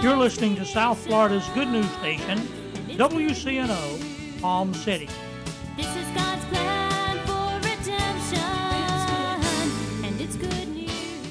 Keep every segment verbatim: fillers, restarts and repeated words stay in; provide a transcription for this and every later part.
You're listening to South Florida's good news station, W C N O, Palm City. This is God's plan for redemption, and it's good news.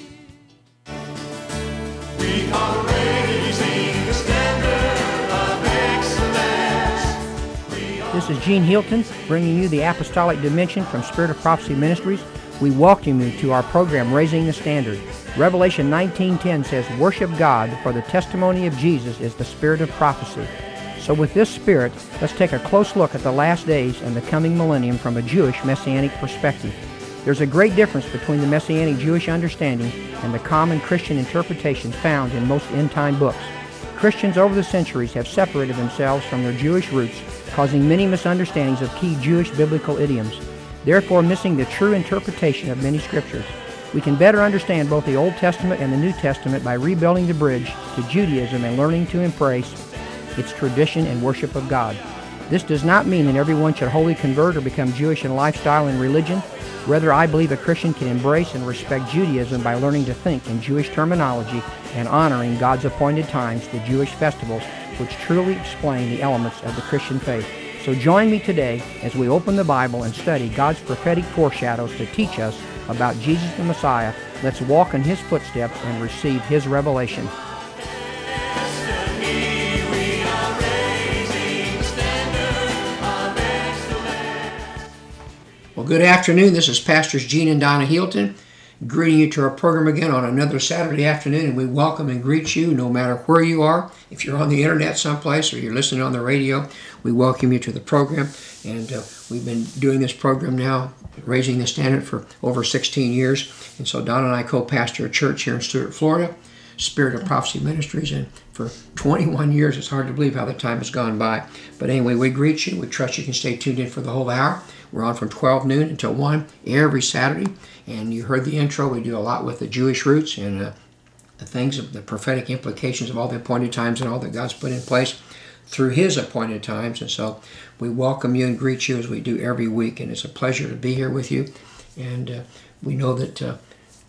We are raising the standard of excellence. We are This is Gene Hilton bringing you the Apostolic Dimension from Spirit of Prophecy Ministries. We welcome you to our program, Raising the Standard. Revelation nineteen ten says, "Worship God, for the testimony of Jesus is the spirit of prophecy." So with this spirit, let's take a close look at the last days and the coming millennium from a Jewish Messianic perspective. There's a great difference between the Messianic Jewish understanding and the common Christian interpretations found in most end-time books. Christians over the centuries have separated themselves from their Jewish roots, causing many misunderstandings of key Jewish biblical idioms, therefore missing the true interpretation of many scriptures. We can better understand both the Old Testament and the New Testament by rebuilding the bridge to Judaism and learning to embrace its tradition and worship of God. This does not mean that everyone should wholly convert or become Jewish in lifestyle and religion. Rather, I believe a Christian can embrace and respect Judaism by learning to think in Jewish terminology and honoring God's appointed times, the Jewish festivals, which truly explain the elements of the Christian faith. So join me today as we open the Bible and study God's prophetic foreshadows to teach us about Jesus the Messiah. Let's walk in His footsteps and receive His revelation. Well, good afternoon. This is Pastors Gene and Donna Hilton, greeting you to our program again on another Saturday afternoon, and we welcome and greet you no matter where you are. If you're on the internet someplace or you're listening on the radio, we welcome you to the program. And uh, we've been doing this program now, Raising the Standard, for over sixteen years. And so Donna and I co-pastor a church here in Stuart, Florida, Spirit of Prophecy Ministries, and for twenty-one years, it's hard to believe how the time has gone by. But anyway, we greet you. We trust you can stay tuned in for the whole hour. We're on from twelve noon until one every Saturday. And you heard the intro. We do a lot with the Jewish roots and uh, the things, of the prophetic implications of all the appointed times and all that God's put in place through His appointed times. And so we welcome you and greet you as we do every week. And it's a pleasure to be here with you. And uh, we know that uh,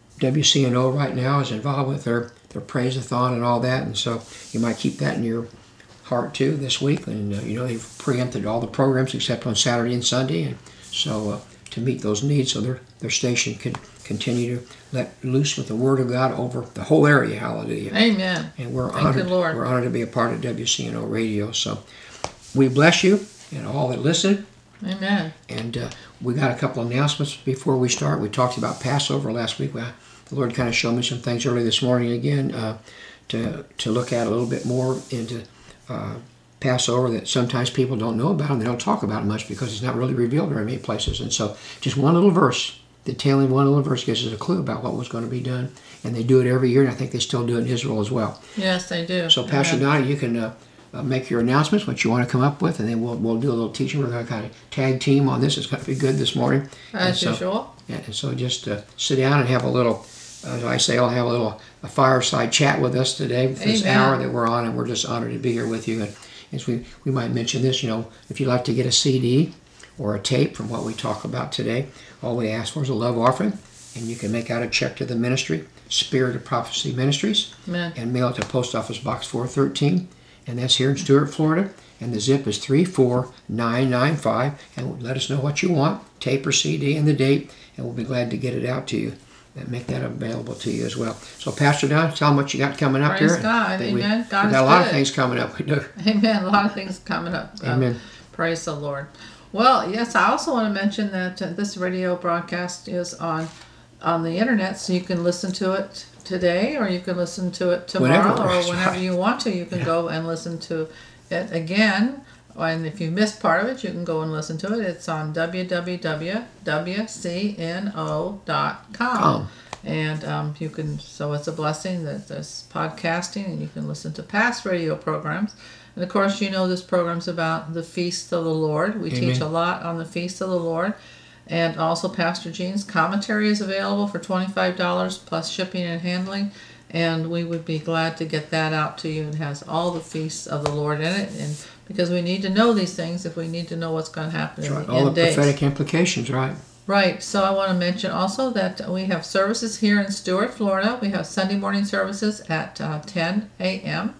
W C N O right now is involved with their, their praise-a-thon and all that. And so you might keep that in your heart too this week. And uh, you know, they've preempted all the programs except on Saturday and Sunday. And so uh, to meet those needs so their, their station can continue to let loose with the Word of God over the whole area. Hallelujah. Amen. And we're Thank honored, you, Lord. we're honored to be a part of W C N O Radio. So we bless you and all that listen. Amen. And uh, we got a couple of announcements before we start. We talked about Passover last week. Well, the Lord kind of showed me some things early this morning again uh, to to look at a little bit more into uh, Passover that sometimes people don't know about and they don't talk about it much because it's not really revealed very many places. And so just one little verse, the tail end one little verse gives us a clue about what was going to be done. And they do it every year, and I think they still do it in Israel as well. Yes, they do. So Pastor Donna, you can uh, uh, make your announcements, what you want to come up with, and then we'll we'll do a little teaching. We're going to kind of tag team on this. It's going to be good this morning. As and so, usual. Yeah, and so just uh, sit down and have a little, as I say, I'll have a little a fireside chat with us today for this Amen. hour that we're on, and we're just honored to be here with you. And as we, we might mention this, you know, if you'd like to get a C D or a tape from what we talk about today, all we ask for is a love offering, and you can make out a check to the ministry, Spirit of Prophecy Ministries, Amen. and mail it to Post Office Box four thirteen, and that's here in Stuart, Florida, and the zip is three four nine nine five, and let us know what you want, tape or C D and the date, and we'll be glad to get it out to you and make that available to you as well. So Pastor Don, tell them what you got coming up Praise here. God. We, Amen. we God is got a lot good. of things coming up. We do. Amen. A lot of things coming up. Um, Amen. Praise the Lord. Well, yes, I also want to mention that uh, this radio broadcast is on on the internet, so you can listen to it today, or you can listen to it tomorrow, Whenever, or that's whenever right. you want to. You can Yeah. go and listen to it again. And if you missed part of it, you can go and listen to it. It's on w w w dot w c n o dot com. Com. And um, you can, so it's a blessing that there's podcasting, and you can listen to past radio programs. And of course, you know this program's about the Feast of the Lord. We Amen. teach a lot on the Feast of the Lord. And also Pastor Gene's commentary is available for twenty-five dollars plus shipping and handling. And we would be glad to get that out to you. It has all the feasts of the Lord in it. And because we need to know these things if we need to know what's going to happen That's in right. the All end the days. prophetic implications, right? Right. So I want to mention also that we have services here in Stuart, Florida. We have Sunday morning services at uh, ten a.m.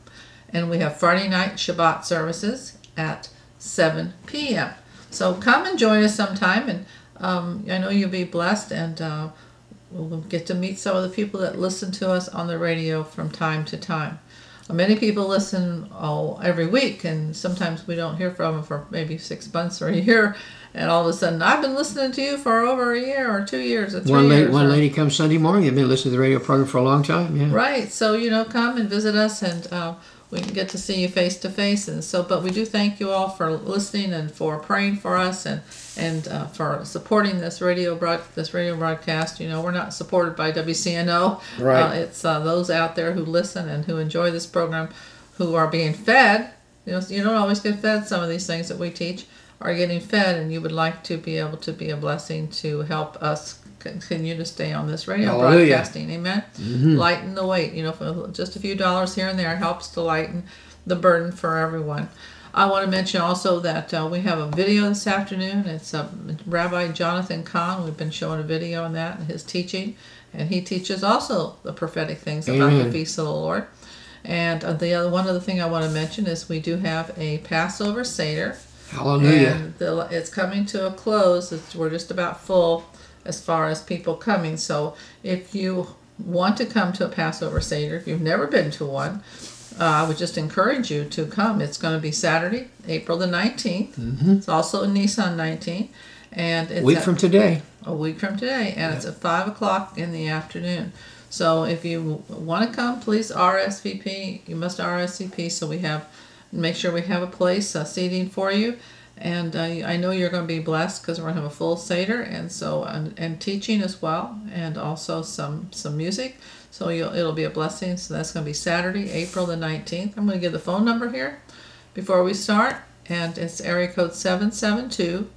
And we have Friday night Shabbat services at seven p.m. So come and join us sometime, and um, I know you'll be blessed, and uh, we'll get to meet some of the people that listen to us on the radio from time to time. Many people listen oh, every week, and sometimes we don't hear from them for maybe six months or a year, and all of a sudden, I've been listening to you for over a year or two years or three One lady, years. one or, lady comes Sunday morning. They've been listening to the radio program for a long time. Yeah. Right. So, you know, come and visit us, and uh, we can get to see you face to face. And so, but we do thank you all for listening and for praying for us, and and uh, for supporting this radio broad this radio broadcast. You know, we're not supported by W C N O. Right. Uh, it's uh, those out there who listen and who enjoy this program, who are being fed. You know, you don't always get fed some of these things that we teach. Are getting fed, and you would like to be able to be a blessing to help us continue to stay on this radio Hallelujah. broadcasting. Amen. Mm-hmm. Lighten the weight. You know, for just a few dollars here and there helps to lighten the burden for everyone. I want to mention also that uh, we have a video this afternoon. It's uh, Rabbi Jonathan Kahn. We've been showing a video on that and his teaching, and he teaches also the prophetic things about Amen. the feast of the Lord. And uh, the other one other thing I want to mention is we do have a Passover Seder. Hallelujah. And the, it's coming to a close. It's, we're just about full as far as people coming. So if you want to come to a Passover Seder, if you've never been to one, uh, I would just encourage you to come. It's going to be Saturday, April the nineteenth. Mm-hmm. It's also Nissan nineteen. And it's A week at, from today. A week from today. And yeah. It's at five o'clock in the afternoon. So if you want to come, please R S V P. You must R S V P so we have... Make sure we have a place, uh, seating for you, and uh, I know you're going to be blessed because we're going to have a full Seder, and so and, and teaching as well, and also some some music. So you'll, it'll be a blessing. So that's going to be Saturday, April the nineteenth. I'm going to give the phone number here before we start, and it's area code seven seven two,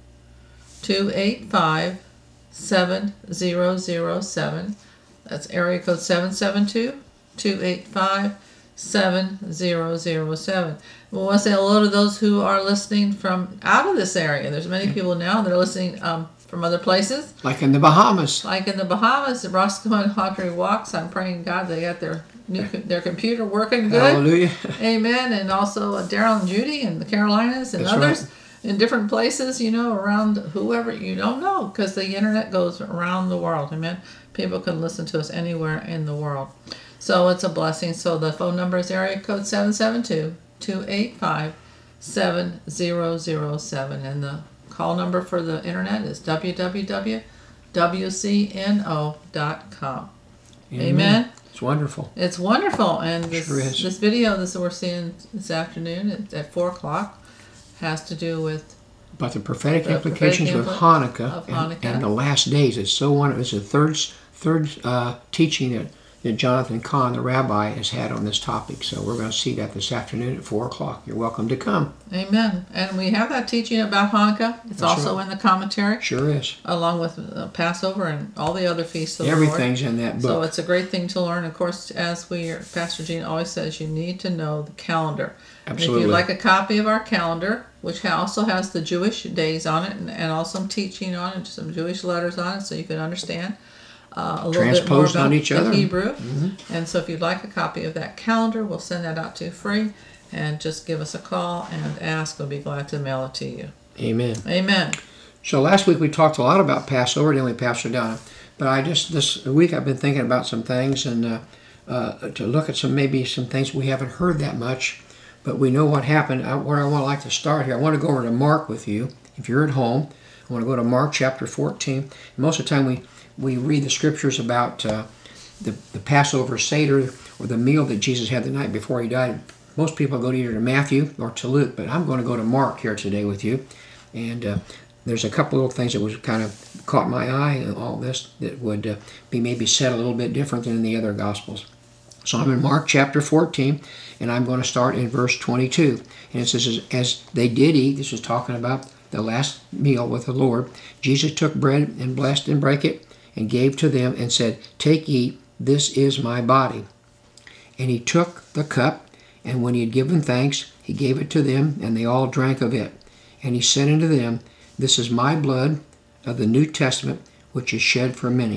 two eight five, seven zero zero seven. That's area code seven seven two, two eight five, seven zero zero seven. We want to say hello to those who are listening from out of this area. There's many people now that are listening um, from other places. Like in the Bahamas. Like in the Bahamas, Roscoe and Audrey Walks. I'm praying God they got their new their computer working good. Hallelujah. Amen. And also uh, Daryl and Judy in the Carolinas and That's others right. in different places, you know, around whoever, you don't know, because the internet goes around the world. Amen. People can listen to us anywhere in the world. So it's a blessing. So the phone number is area code seven seven two, two eight five, seven zero zero seven. And the call number for the internet is w w w dot w c n o dot com. Amen. Amen. It's wonderful. It's wonderful. And this, Sure is. this video this we're seeing this afternoon at, at four o'clock has to do with But the prophetic The implications prophetic of impli- Hanukkah, of and, Hanukkah. and the last days. It's so wonderful. It's the third third uh, teaching that, that Jonathan Kahn, the rabbi, has had on this topic. So we're going to see that this afternoon at four o'clock. You're welcome to come. Amen. And we have that teaching about Hanukkah. It's That's also right. in the commentary, Sure is. along with uh, Passover and all the other feasts of Everything's the Lord. in that So book. it's a great thing to learn. Of course, as we, Pastor Gene always says, you need to know the calendar. And Absolutely. if you'd like a copy of our calendar, which ha- also has the Jewish days on it, and, and also some teaching on it, some Jewish letters on it, so you can understand uh, a little bit more Transposed about on each the other. Hebrew. Mm-hmm. And so if you'd like a copy of that calendar, we'll send that out to you free. And just give us a call and ask. We'll be glad to mail it to you. Amen. Amen. So last week we talked a lot about Passover, didn't we, Pastor Donna? But I just, this week I've been thinking about some things and uh, uh, to look at some, maybe some things we haven't heard that much, but we know what happened. I, where I want to like to start here, I want to go over to Mark with you. If you're at home, I want to go to Mark chapter fourteen. Most of the time we, we read the scriptures about uh, the, the Passover Seder or the meal that Jesus had the night before he died. Most people go to either to Matthew or to Luke, but I'm going to go to Mark here today with you. And uh, there's a couple little things that was kind of caught my eye in all this that would uh, be maybe said a little bit different than in the other Gospels. So I'm in Mark chapter fourteen, and I'm going to start in verse twenty-two. And it says, as they did eat, this is talking about the last meal with the Lord, Jesus took bread and blessed and brake it and gave to them and said, take, eat, this is my body. And he took the cup, and when he had given thanks, he gave it to them, and they all drank of it. And he said unto them, this is my blood of the New Testament, which is shed for many.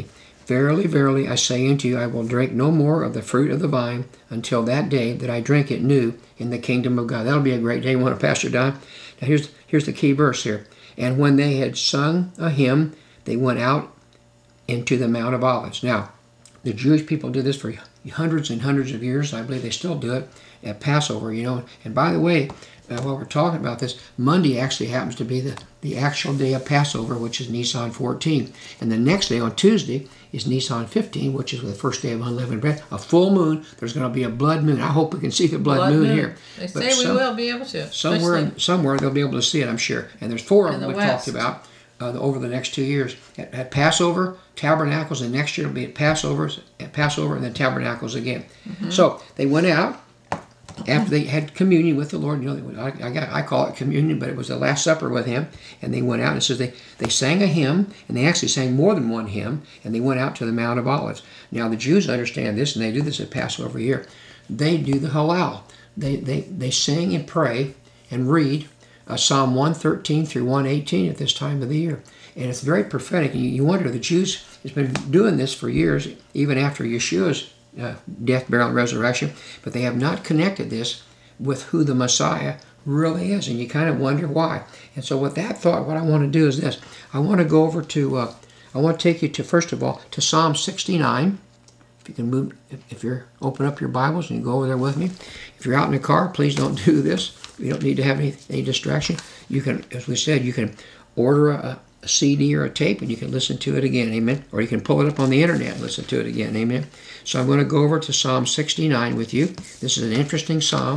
Verily, verily, I say unto you, I will drink no more of the fruit of the vine until that day that I drink it new in the kingdom of God. That'll be a great day, won't it, Pastor Don? Now here's, here's the key verse here. And when they had sung a hymn, they went out into the Mount of Olives. Now, the Jewish people did this for hundreds and hundreds of years. I believe they still do it at Passover, you know. And by the way, uh, while we're talking about this, Monday actually happens to be the, the actual day of Passover, which is Nisan fourteen. And the next day on Tuesday is Nisan fifteen, which is the first day of unleavened bread. A full moon. There's going to be a blood moon. I hope we can see the blood, Blood moon, moon. here. They But say we some- will be able to. Somewhere, especially- somewhere they'll be able to see it, I'm sure. And there's four of In them the we talked West. about uh, over the next two years. At, at Passover, Tabernacles, and next year it'll be at Passover, at Passover, and then Tabernacles again. Mm-hmm. So they went out after they had communion with the Lord. You know, they went, I, I, got, I call it communion, but it was the Last Supper with Him. And they went out, and it says they, they sang a hymn, and they actually sang more than one hymn, and they went out to the Mount of Olives. Now the Jews understand this, and they do this at Passover every year. They do the Hallel. They, they, they sing and pray and read uh, Psalm one thirteen through one eighteen at this time of the year. And it's very prophetic. You, you wonder, the Jews has been doing this for years, even after Yeshua's uh, death, burial, and resurrection, but they have not connected this with who the Messiah really is, and you kind of wonder why. And so with that thought, what I want to do is this. I want to go over to, uh, I want to take you to, first of all, to Psalm sixty-nine. If you can move, if you're, open up your Bibles and you go over there with me. If you're out in the car, please don't do this. You don't need to have any, any distraction. You can, as we said, you can order a, a C D or a tape and you can listen to it again, amen. Or you can pull it up on the internet and listen to it again, amen. So I'm going to go over to Psalm sixty-nine with you. This is an interesting psalm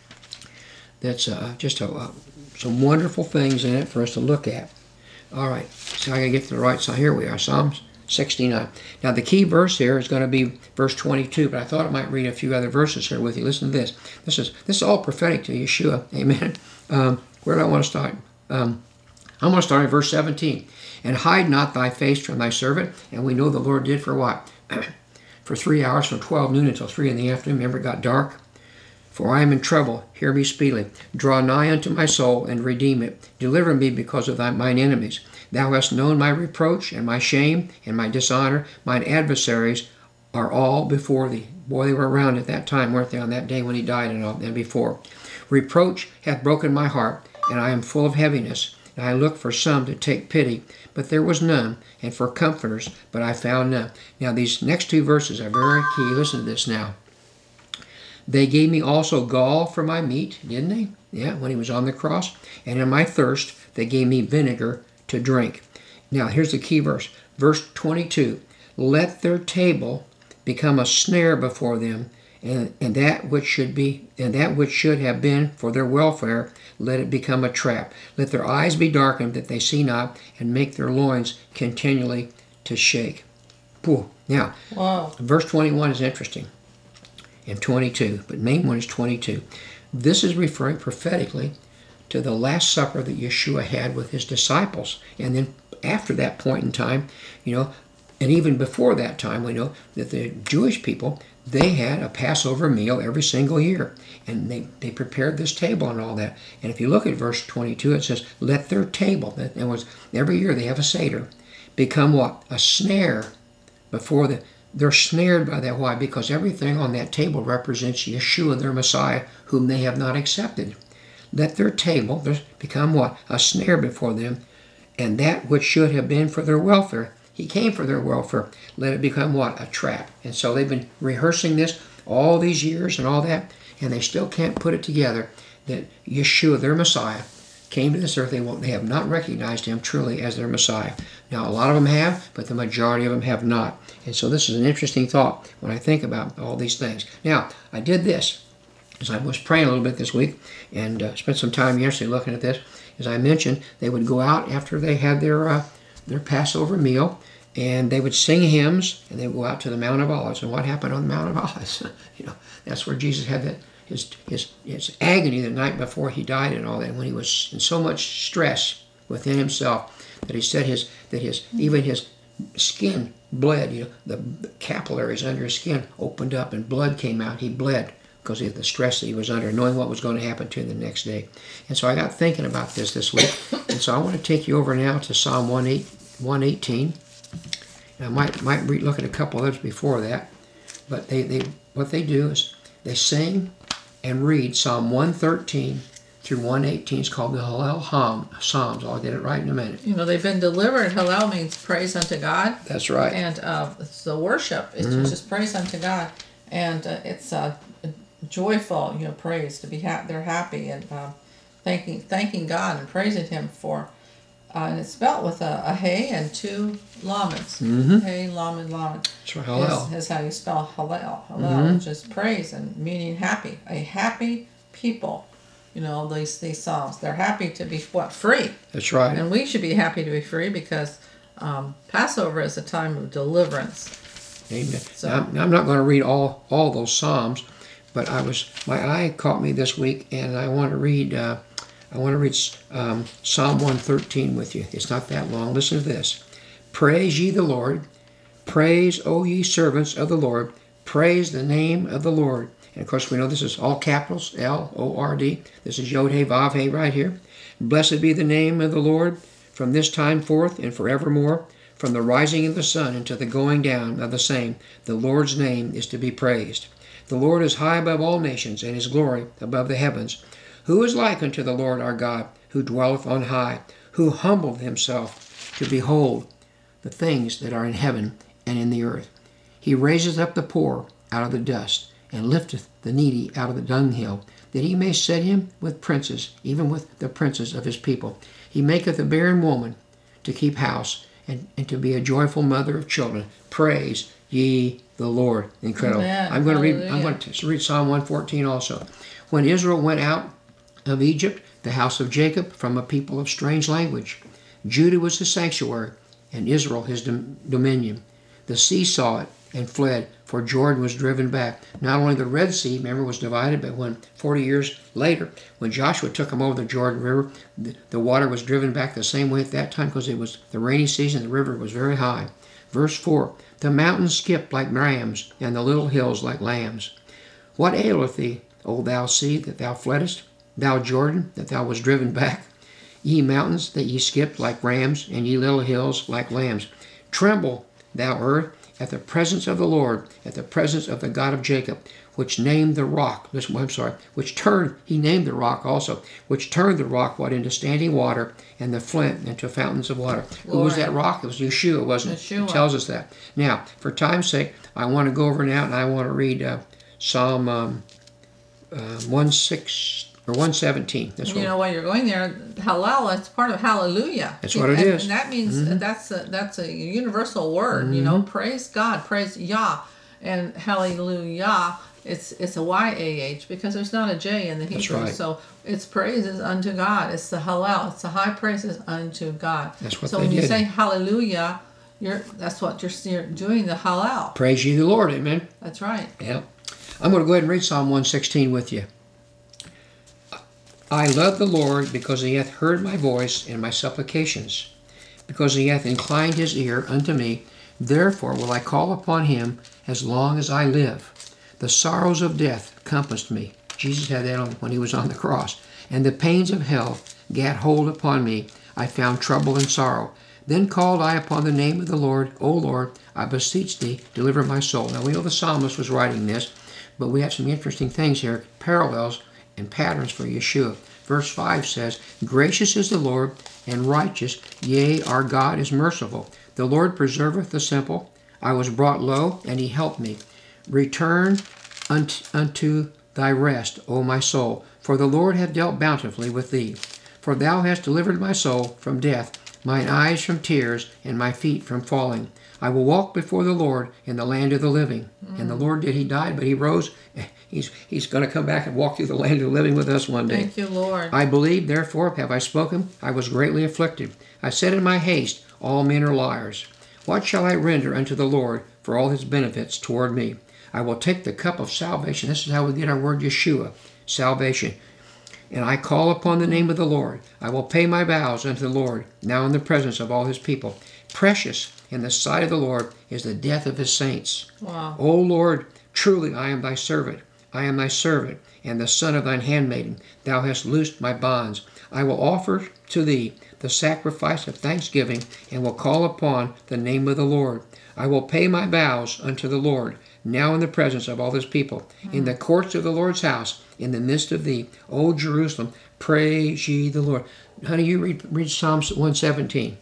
that's uh, just a, uh, some wonderful things in it for us to look at. All right, so I got to get to the right side. Here we are, Psalm sixty-nine. Now the key verse here is going to be verse twenty-two, but I thought I might read a few other verses here with you. Listen to this. This is this is all prophetic to Yeshua. Amen. Um, where do I want to start? Um, I'm going to start at verse seventeen. And hide not thy face from thy servant. And we know the Lord did for what? For three hours, from twelve noon until three in the afternoon. Remember, it got dark. For I am in trouble. Hear me speedily. Draw nigh unto my soul and redeem it. Deliver me because of thy, mine enemies. Thou hast known my reproach and my shame and my dishonor. Mine adversaries are all before thee. Boy, they were around at that time, weren't they, on that day when he died and all, and before. Reproach hath broken my heart, and I am full of heaviness. And I looked for some to take pity, but there was none, and for comforters, but I found none. Now these next two verses are very key. Listen to this now. They gave me also gall for my meat, didn't they? Yeah, when he was on the cross. And in my thirst, they gave me vinegar to drink. Now, here's the key verse. Verse twenty-two. Let their table become a snare before them, and, and that which should be, and that which should have been for their welfare, let it become a trap. Let their eyes be darkened that they see not, and make their loins continually to shake. Pooh. Now, Wow. verse twenty-one is interesting. And twenty-two, but main one is twenty-two. This is referring prophetically to the Last Supper that Yeshua had with his disciples. And then after that point in time, you know, and even before that time, we know that the Jewish people, they had a Passover meal every single year. And they, they prepared this table and all that. And if you look at verse twenty-two, it says, let their table, that was every year they have a Seder, become what? A snare before the... They're snared by that. Why? Because everything on that table represents Yeshua, their Messiah, whom they have not accepted. Let their table become what? A snare before them, and that which should have been for their welfare. He came for their welfare. Let it become what? A trap. And so they've been rehearsing this all these years and all that, and they still can't put it together that Yeshua, their Messiah, came to this earth. They won't, they have not recognized him truly as their Messiah. Now, a lot of them have, but the majority of them have not. And so this is an interesting thought when I think about all these things. Now, I did this as I was praying a little bit this week and uh, spent some time yesterday looking at this. As I mentioned, they would go out after they had their uh, their Passover meal, and they would sing hymns, and they would go out to the Mount of Olives. And what happened on the Mount of Olives? You know, that's where Jesus had that his his his agony the night before he died and all that. When he was in so much stress within himself that he said his that his even his skin bled. You know, the capillaries under his skin opened up and blood came out. He bled because of the stress that he was under, knowing what was going to happen to him the next day. And so I got thinking about this this week, and so I want to take you over now to Psalm one eighteen. And I might might re- look at a couple others before that. But they, they what they do is they sing and read Psalm one thirteen through one eighteen. It's called the Hallel Ham, Psalms. I'll get it right in a minute. You know, they've been delivered. Hallel means praise unto God. That's right. And uh, it's the worship. It's Mm-hmm. just praise unto God. And uh, it's uh, joyful, you know, praise to be happy. They're happy and uh, thanking thanking God and praising Him for. Uh, and it's spelled with a, a hey and two lameds. Mhm. Hey, lamed, lamed. That's right, Hallel. Is, is how you spell Hallel. Hallel, Mhm. which is praise and meaning happy. A happy people. You know, these these psalms. They're happy to be what? Free. That's right. And we should be happy to be free because um, Passover is a time of deliverance. Amen. So- Now, I'm, I'm not going to read all, all those Psalms, but I was my eye caught me this week, and I want to read uh, I want to read um, Psalm one thirteen with you. It's not that long. Listen to this. Praise ye the Lord. Praise, O ye servants of the Lord. Praise the name of the Lord. And of course, we know this is all capitals, L O R D. This is Yod He Vav He right here. Blessed be the name of the Lord from this time forth and forevermore. From the rising of the sun until the going down of the same, the Lord's name is to be praised. The Lord is high above all nations, and His glory above the heavens. Who is like unto the Lord our God, who dwelleth on high, who humbled Himself to behold the things that are in heaven and in the earth? He raiseth up the poor out of the dust, and lifteth the needy out of the dunghill, that He may set him with princes, even with the princes of His people. He maketh a barren woman to keep house, and, and to be a joyful mother of children. Praise ye the Lord. Incredible. Amen. I'm going to read I'm Hallelujah. going to read Psalm one fourteen also. When Israel went out of Egypt, the house of Jacob, from a people of strange language, Judah was his sanctuary, and Israel his dom- dominion. The sea saw it and fled, for Jordan was driven back. Not only the Red Sea, remember, was divided, but when forty years later, when Joshua took them over the Jordan River, the, the water was driven back the same way at that time because it was the rainy season. The river was very high. Verse four, the mountains skipped like rams, and the little hills like lambs. What aileth thee, O thou sea, that thou fleddest? Thou Jordan, that thou wast driven back? Ye mountains, that ye skipped like rams, and ye little hills like lambs. Tremble, thou earth, at the presence of the Lord, at the presence of the God of Jacob, which named the rock, listen, I'm sorry, which turned, he named the rock also, which turned the rock, what, into standing water, and the flint into fountains of water. Who was Glory. that rock? It was Yeshua, wasn't it? Yeshua. It tells us that. Now, for time's sake, I want to go over now, and I want to read uh, Psalm um, uh, one six or one seventeen. That's You what. know, while you're going there, Hallel, it's part of hallelujah. That's what it and, is. And that means Mhm. that's a, that's a universal word, you know, praise God, praise Yah. And hallelujah, it's it's a Y A H because there's not a J in the That's Hebrew. right. So it's praises unto God. It's the Hallel. It's the high praises unto God. That's what so they when you did. say hallelujah, you're that's what you're, you're doing, the Hallel. Praise ye the Lord, amen. That's right. Yeah. I'm going to go ahead and read Psalm one sixteen with you. I love the Lord because He hath heard my voice and my supplications, because He hath inclined His ear unto me. Therefore will I call upon Him as long as I live. The sorrows of death compassed me. Jesus had that on when He was on the cross. And the pains of hell gat hold upon me. I found trouble and sorrow. Then called I upon the name of the Lord. O Lord, I beseech Thee, deliver my soul. Now we know the psalmist was writing this, but we have some interesting things here, parallels and patterns for Yeshua. Verse five says, gracious is the Lord, and righteous, yea, our God is merciful. The Lord preserveth the simple. I was brought low, and He helped me. Return unto, unto thy rest, O my soul, for the Lord hath dealt bountifully with thee. For thou hast delivered my soul from death, mine eyes from tears, and my feet from falling. I will walk before the Lord in the land of the living. Mm. And the Lord did, He died, but He rose. He's, he's going to come back and walk through the land of the living with us one day. Thank you, Lord. I believe, therefore have I spoken. I was greatly afflicted. I said in my haste, all men are liars. What shall I render unto the Lord for all His benefits toward me? I will take the cup of salvation. This is how we get our word Yeshua, salvation. And I call upon the name of the Lord. I will pay my vows unto the Lord, now in the presence of all His people. Precious in the sight of the Lord is the death of His saints. Wow. O Lord, truly I am Thy servant. I am Thy servant, and the son of Thine handmaiden. Thou hast loosed my bonds. I will offer to Thee the sacrifice of thanksgiving, and will call upon the name of the Lord. I will pay my vows unto the Lord, now in the presence of all this people, in the courts of the Lord's house, in the midst of thee, O Jerusalem, praise ye the Lord. Honey, you read, read Psalms one seventeen.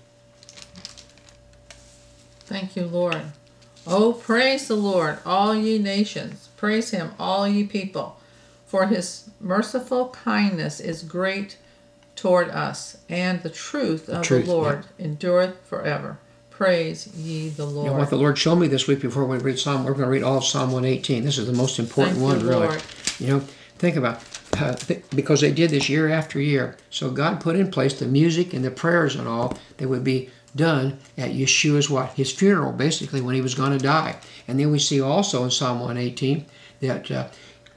Thank you, Lord. Oh, praise the Lord, all ye nations. Praise him, all ye people. For his merciful kindness is great toward us, and the truth of the, truth, Lord endureth forever. Praise ye the Lord. You know what the Lord showed me this week before we read Psalm, we're going to read all of Psalm one eighteen. This is the most important Thank one, you, really. Lord. You know, think about uh, th- because they did this year after year. So God put in place the music and the prayers and all that would be done at Yeshua's what? His funeral, basically, when he was going to die. And then we see also in Psalm one eighteen that uh,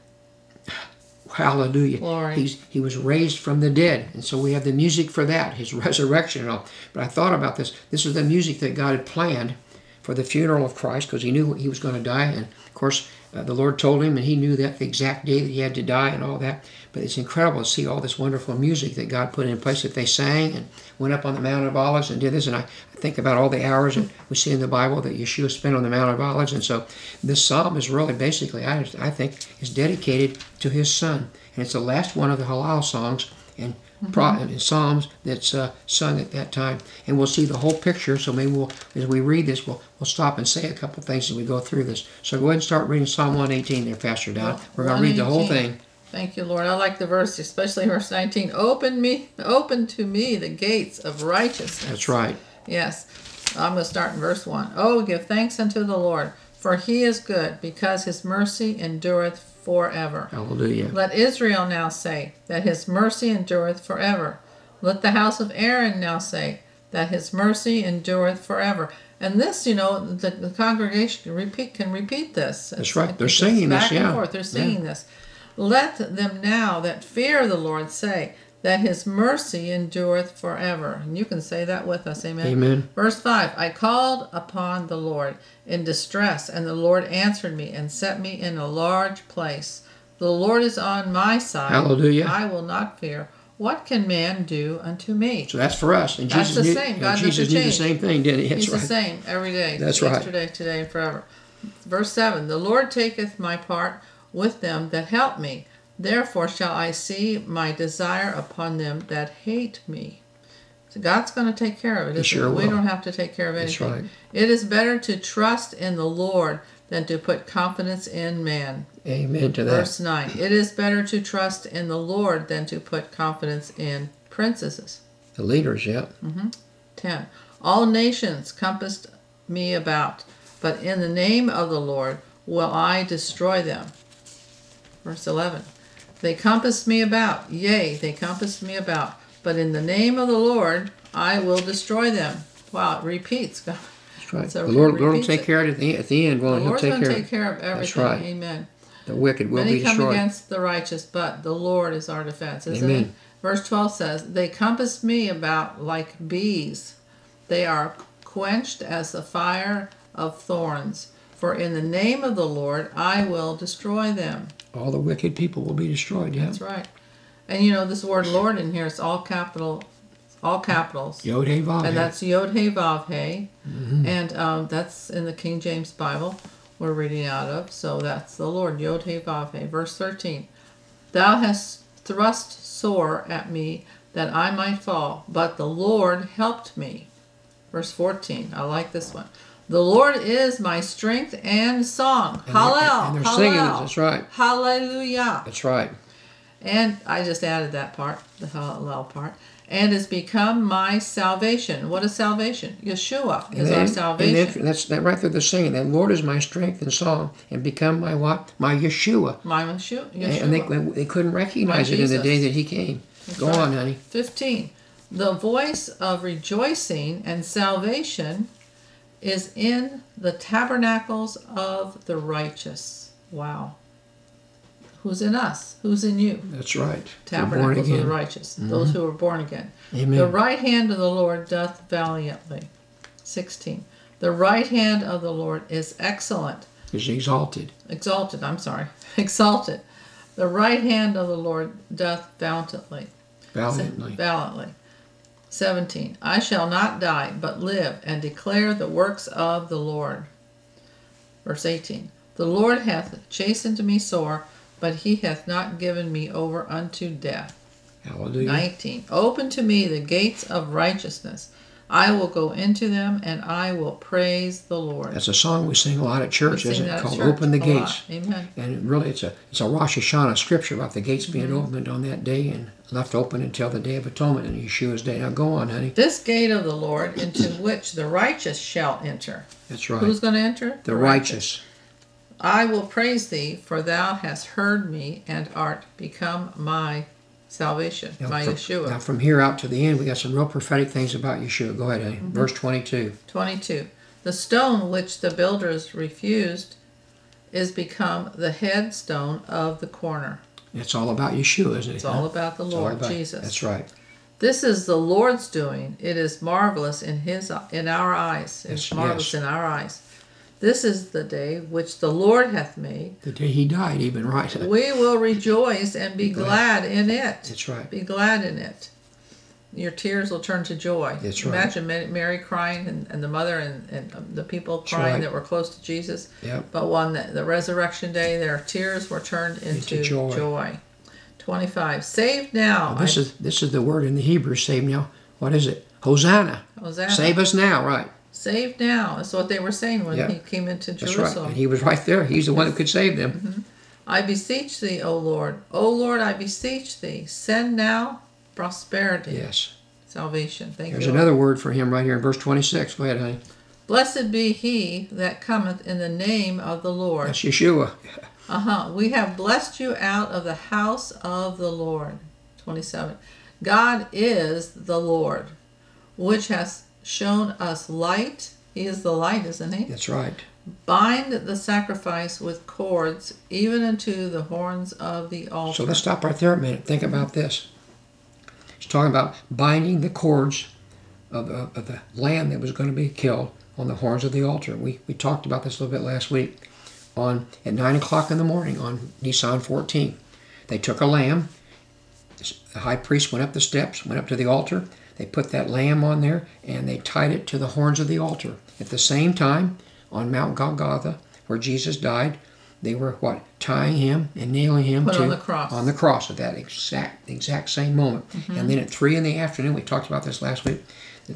hallelujah. Glory. He's, he was raised from the dead. And so we have the music for that, his resurrection and all. But I thought about this. This is the music that God had planned for the funeral of Christ because he knew he was going to die. And, of course, uh, the Lord told him, and he knew that the exact day that he had to die and all that. But it's incredible to see all this wonderful music that God put in place that they sang and went up on the Mount of Olives and did this. And I, I think about all the hours that we see in the Bible that Yeshua spent on the Mount of Olives. And so this psalm is really basically, I, I think, is dedicated to his son. And it's the last one of the Hallel songs and, mm-hmm. pro, and Psalms that's uh, sung at that time. And we'll see the whole picture. So maybe we'll, as we read this, we'll, we'll stop and say a couple things as we go through this. So go ahead and start reading Psalm one eighteen there, Pastor Don. Well, We're going to read the whole thing. Thank you, Lord. I like the verse, especially verse nineteen. Open me, open to me the gates of righteousness. That's right. Yes. I'm going to start in verse one. Oh, give thanks unto the Lord, for he is good, because his mercy endureth forever. Hallelujah. Let Israel now say that his mercy endureth forever. Let the house of Aaron now say that his mercy endureth forever. And this, you know, the, the congregation can repeat, can repeat this. That's It's- right. They're it's singing this, back and yeah. forth. They're singing Yeah. this. Let them now that fear the Lord say that his mercy endureth forever. And you can say that with us. Amen. Amen. Verse five, I called upon the Lord in distress, and the Lord answered me and set me in a large place. The Lord is on my side. Hallelujah. I will not fear. What can man do unto me? So that's for us. And That's Jesus the knew, same. and God doesn't Jesus knew the change. same thing, didn't he? That's He's right. the same every day. That's right. Yesterday, today, and forever. Verse seven, the Lord taketh my part with them that help me. Therefore shall I see my desire upon them that hate me. So God's going to take care of it. He isn't sure it? We will. don't have to take care of That's anything. right. It is better to trust in the Lord than to put confidence in man. Amen to that. Verse nine, it is better to trust in the Lord than to put confidence in princesses. The leaders, yeah. ten. All nations compassed me about, but in the name of the Lord will I destroy them. Verse eleven. They compassed me about, yea, they compassed me about, but in the name of the Lord I will destroy them. Wow, it repeats. That's right. So the Lord, it Lord will repeats take it. care of it at the, at the end. Well, The he'll Lord's take going care to of take care of everything. right. Amen. The wicked will Many be come destroyed. against the righteous, but the Lord is our defense, isn't Amen. it? Verse twelve says, they compassed me about like bees. They are quenched as the fire of thorns. For in the name of the Lord I will destroy them. All the wicked people will be destroyed, yeah. That's right. And you know, this word Lord in here, it's all capital, all capitals. Yod He Vav He. And that's Yod He Vav He. Mm-hmm. And um, that's in the King James Bible we're reading out of. So that's the Lord, Yod He Vav He. Verse thirteen. Thou hast thrust sore at me that I might fall, but the Lord helped me. Verse fourteen. I like this one. The Lord is my strength and song. And they're- Hallel. and they're Hallel. singing it. That's right. Hallelujah. That's right. And I just added that part, the Hallel part. And has become my salvation. What is salvation? Yeshua is And our then- salvation. And then, that's that right there. They're singing. The Lord is my strength and song, and become my what? My Yeshua. my Yeshua. Yeshua. And they they couldn't recognize My it in the Jesus. day that He came. That's Go right. on, honey. fifteen. The voice of rejoicing and salvation is in the tabernacles of the righteous. Wow. Who's in us? Who's in you? That's right. They're born Tabernacles of the again. righteous, those who are born again. Amen. The right hand of the Lord doth valiantly. sixteen. The right hand of the Lord is excellent. Is exalted. Exalted, I'm sorry. Exalted. The right hand of the Lord doth valiantly. Valiantly. Valiantly. seventeen. I shall not die, but live and declare the works of the Lord. Verse eighteen. The Lord hath chastened me sore, but he hath not given me over unto death. Hallelujah. nineteen. Open to me the gates of righteousness. I will go into them, and I will praise the Lord. That's a song we sing a lot at church, We isn't sing it? that at Called church Open the a Gates. lot. Amen. And really, it's a it's a Rosh Hashanah scripture about the gates being Mm-hmm. opened on that day and left open until the Day of Atonement and Yeshua's day. Now go on, honey. This gate of the Lord, into which the righteous shall enter. That's right. Who's going to enter? the righteous. I will praise thee, for thou hast heard me, and art become my salvation, Now, my from, Yeshua. now from here out to the end, we got some real prophetic things about Yeshua. Go ahead, honey. Mm-hmm. Verse twenty-two. twenty-two. The stone which the builders refused is become the headstone of the corner. It's all about Yeshua, isn't it? It's all about the It's all Lord about- Jesus. That's right. This is the Lord's doing. It is marvelous in his in our eyes. It's Yes, marvelous yes. in our eyes. This is the day which the Lord hath made. The day he died, even, right? We will rejoice and be glad in it. That's right. Be glad in it. Your tears will turn to joy. That's right. Imagine Ma- Mary crying and, and the mother and, and um, the people That's crying right. that were close to Jesus. Yep. But on the, the resurrection day, their tears were turned into, Into joy. joy. twenty-five. Saved now. Now, this I- is this is the word in the Hebrew, save now. What is it? Hosanna. Hosanna. Save us now, right? Saved now. That's what they were saying when Yeah. he came into That's Jerusalem. right. And he was right there. He's the one that could save them. I beseech thee, O Lord. O Lord, I beseech thee. Send now prosperity. Yes. Salvation. Thank There's you. Lord. another word for him right here in verse twenty-six. Go ahead, honey. Blessed be he that cometh in the name of the Lord. That's Yeshua. Uh-huh. We have blessed you out of the house of the Lord. twenty-seven. God is the Lord, which has shown us light. He is the light, isn't he? That's right. Bind the sacrifice with cords, even unto the horns of the altar. So let's stop right there a minute. Think about this. He's talking about binding the cords of, of, of the lamb that was going to be killed on the horns of the altar. We we talked about this a little bit last week. On at nine o'clock in the morning on Nisan fourteen, they took a lamb. The high priest went up the steps, went up to the altar. They put that lamb on there and they tied it to the horns of the altar. At the same time, on Mount Golgotha, where Jesus died, they were what? Tying him and nailing him Put to on the cross. on the cross at that exact exact same moment. Mm-hmm. And then at three in the afternoon, we talked about this last week.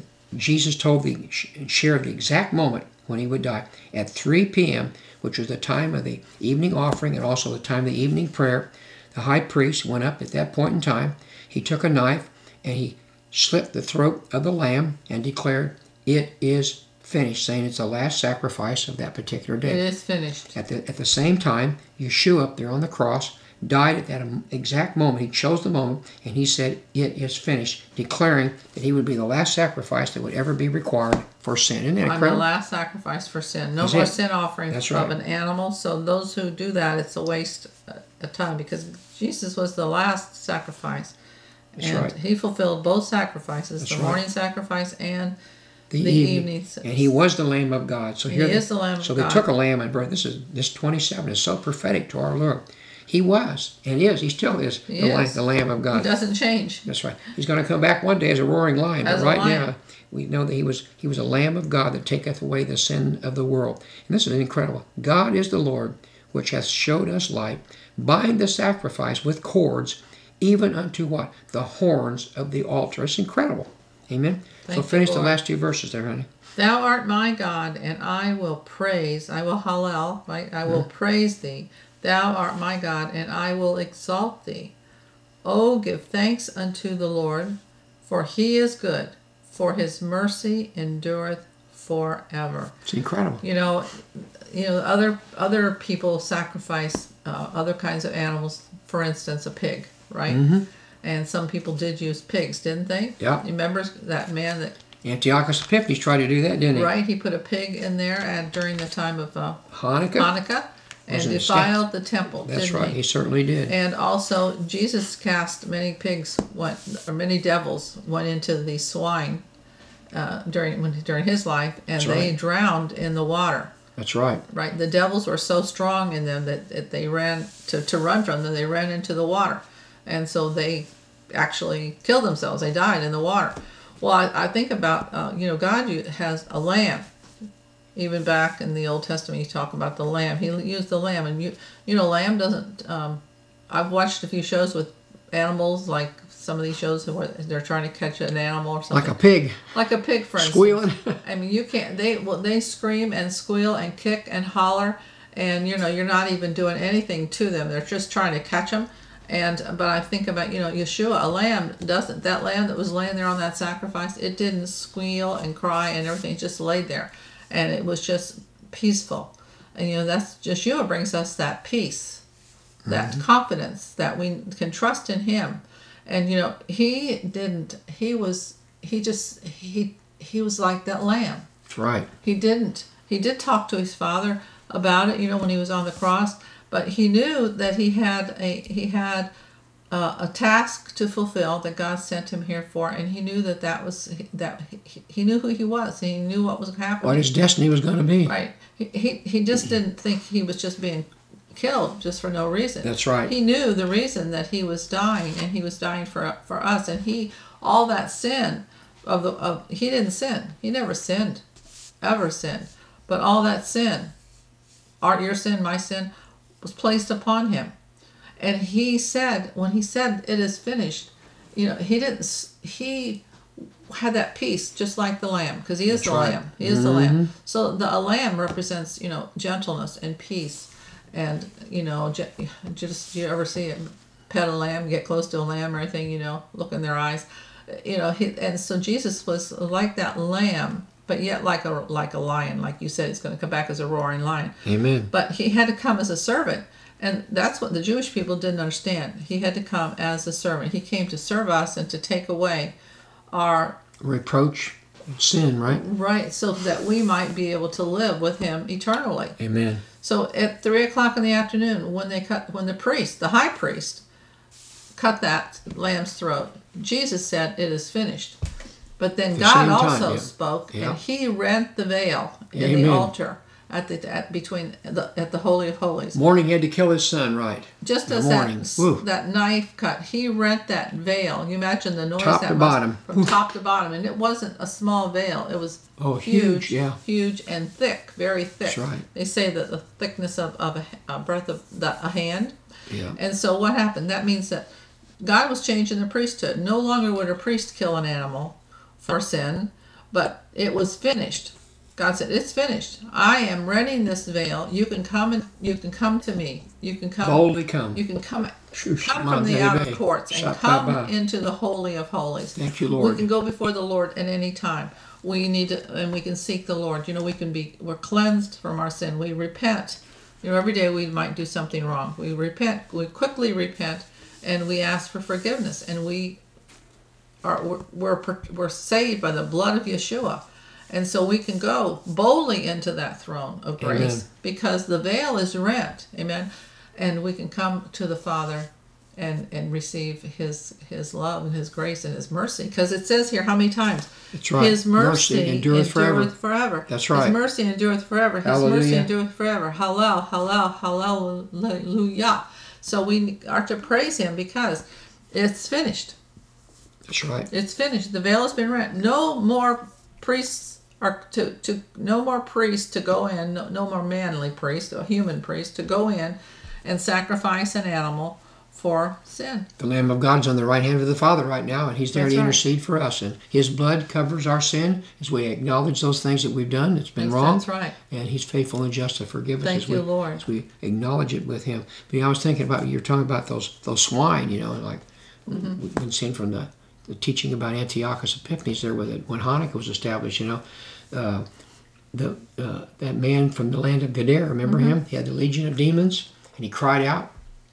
Jesus told the shared the exact moment when he would die at three p.m., which was the time of the evening offering and also the time of the evening prayer. The high priest went up at that point in time. He took a knife and he slit the throat of the lamb and declared, "It is finished," saying it's the last sacrifice of that particular day. It is finished. At the, at the same time, Yeshua up there on the cross died at that exact moment. He chose the moment, and he said, "It is finished," declaring that he would be the last sacrifice that would ever be required for sin. Isn't that I'm the incredible? last sacrifice for sin. No That's more it. sin offering That's of right. an animal. So those who do that, it's a waste of time because Jesus was the last sacrifice. That's and right. he fulfilled both sacrifices, That's the right. morning sacrifice and The, the evening. evening. And he was the Lamb of God. So He here, is the Lamb of so God. they took a lamb and brought. This is this twenty-seven is so prophetic to our Lord. He was and is. He still is, He the, Lamb, is. the Lamb of He God. doesn't change. That's right. He's going to come back one day as a roaring lion. As but a right lion. now, we know that he was he was a Lamb of God that taketh away the sin of the world. And this is incredible. God is the Lord, which hath showed us light. Bind the sacrifice with cords, even unto what? The horns of the altar. It's incredible. Amen. Thank so you, finish the Lord. last two verses there, honey. Thou art my God, and I will praise. I will hallel, right? I will praise thee. Thou art my God, and I will exalt thee. O give thanks unto the Lord, for he is good, for his mercy endureth forever. It's incredible. You know, you know, other other people sacrifice uh, other kinds of animals. For instance, a pig, right? Mhm. And some people did use pigs, didn't they? Yeah. You remember that man that Antiochus Epiphanes tried to do that, didn't he? Right, he put a pig in there and during the time of uh, Hanukkah. Hanukkah and Was it a defiled the temple. That's didn't right. He? He certainly did. And also, Jesus cast many pigs went, or many devils went into the swine uh, during when during his life, and That's they right. drowned in the water. That's right. Right, the devils were so strong in them that, that they ran to to run from them. They ran into the water, and so they actually killed themselves. They died in the water. Well, I, I think about, uh, you know, God u- has a lamb. Even back in the Old Testament, you talk about the lamb. He used the lamb, and you, you know, lamb doesn't. Um, I've watched a few shows with animals, like some of these shows where they're trying to catch an animal or something. Like a pig. Like a pig, for instance. Squealing. I mean, you can't. They well, they scream and squeal and kick and holler, and you know, you're not even doing anything to them. They're just trying to catch them. And but I think about, you know, Yeshua, a lamb doesn't. That lamb that was laying there on that sacrifice, it didn't squeal and cry and everything. It just laid there, and it was just peaceful. And you know, that's Yeshua brings us that peace, that mm-hmm. confidence that we can trust in Him. And you know, He didn't. He was. He just. He. He was like that lamb. That's right. He didn't. He did talk to His Father about it, you know, when He was on the cross. But He knew that He had a He had uh, a task to fulfill that God sent Him here for, and He knew that that was that He, he knew who He was. He knew what was happening. What His destiny was going to be. Right. He, he He just didn't think He was just being killed just for no reason. That's right. He knew the reason that He was dying, and He was dying for for us. And He all that sin of the of He didn't sin. He never sinned, ever sinned. But all that sin, our your sin, my sin, was placed upon Him. And He said, when He said it is finished, you know, He didn't, He had that peace just like the lamb, because He is That's the right. lamb. He is Mm-hmm. the lamb. So the a lamb represents, you know, gentleness and peace. And, you know, ge- just, you ever see it, pet a lamb, get close to a lamb or anything, you know, look in their eyes. You know, he, and so Jesus was like that lamb, but yet like a like a lion, like you said, He's going to come back as a roaring lion. Amen. But He had to come as a servant, and that's what the Jewish people didn't understand. He had to come as a servant. He came to serve us and to take away our Reproach, sin, right? right, so that we might be able to live with Him eternally. Amen. So at three o'clock in the afternoon, when they cut, when the priest, the high priest, cut that lamb's throat, Jesus said, "It is finished." But then the God same time, also yeah. spoke, Yeah. and He rent the veil in Amen. the altar at the at between the at the Holy of Holies. Morning he had to kill his son, right? Just The as morning. that Woo. that knife cut, He rent that veil. You imagine the noise Top that to was bottom. from top to bottom, and it wasn't a small veil. It was Oh, huge, yeah. huge and thick, very thick. That's right. They say that the thickness of, of a, a breadth of the, a hand. Yeah. And so what happened? That means that God was changing the priesthood. No longer would a priest kill an animal for sin, but it was finished. God said, "It's finished. I am renting this veil. You can come and you can come to me. You can come Boldly come. You can come Shush, come from the Monte outer Bay. courts and Shop come ba ba. into the Holy of Holies. Thank you, Lord. We can go before the Lord at any time. We need to, and we can seek the Lord. You know, we can be, we're cleansed from our sin. We repent. You know, every day we might do something wrong. We repent. We quickly repent, and we ask for forgiveness. And we are, we're, we're, we're saved by the blood of Yeshua. And so we can go boldly into that throne of grace. Amen. Because the veil is rent. Amen. And we can come to the Father and and receive his his love and His grace and His mercy, because it says here how many times That's right. His mercy, Mercy endureth forever. forever. That's right. His mercy endureth forever. His Hallelujah. mercy endureth forever. Hallel, hallel, hallelujah. So we are to praise Him because it's finished. That's right. It's finished. The veil has been rent. No more priests are to, to no more priests to go in. No, no more manly priest, a human priest to go in and sacrifice an animal for sin. The Lamb of God is on the right hand of the Father right now, and He's there That's to right. intercede for us. And His blood covers our sin as we acknowledge those things that we've done that's been That's- wrong. that's right. And He's faithful and just to forgive us Thank as, you, we, Lord. as we acknowledge it with Him. But you know, I was thinking about, you're talking about those those swine, you know, like Mm-hmm. we've been seeing from the, the teaching about Antiochus Epiphanes there with it, when Hanukkah was established, you know. Uh, the uh, that man from the land of Gadara, remember Mm-hmm. him? He had the legion of demons, and he cried out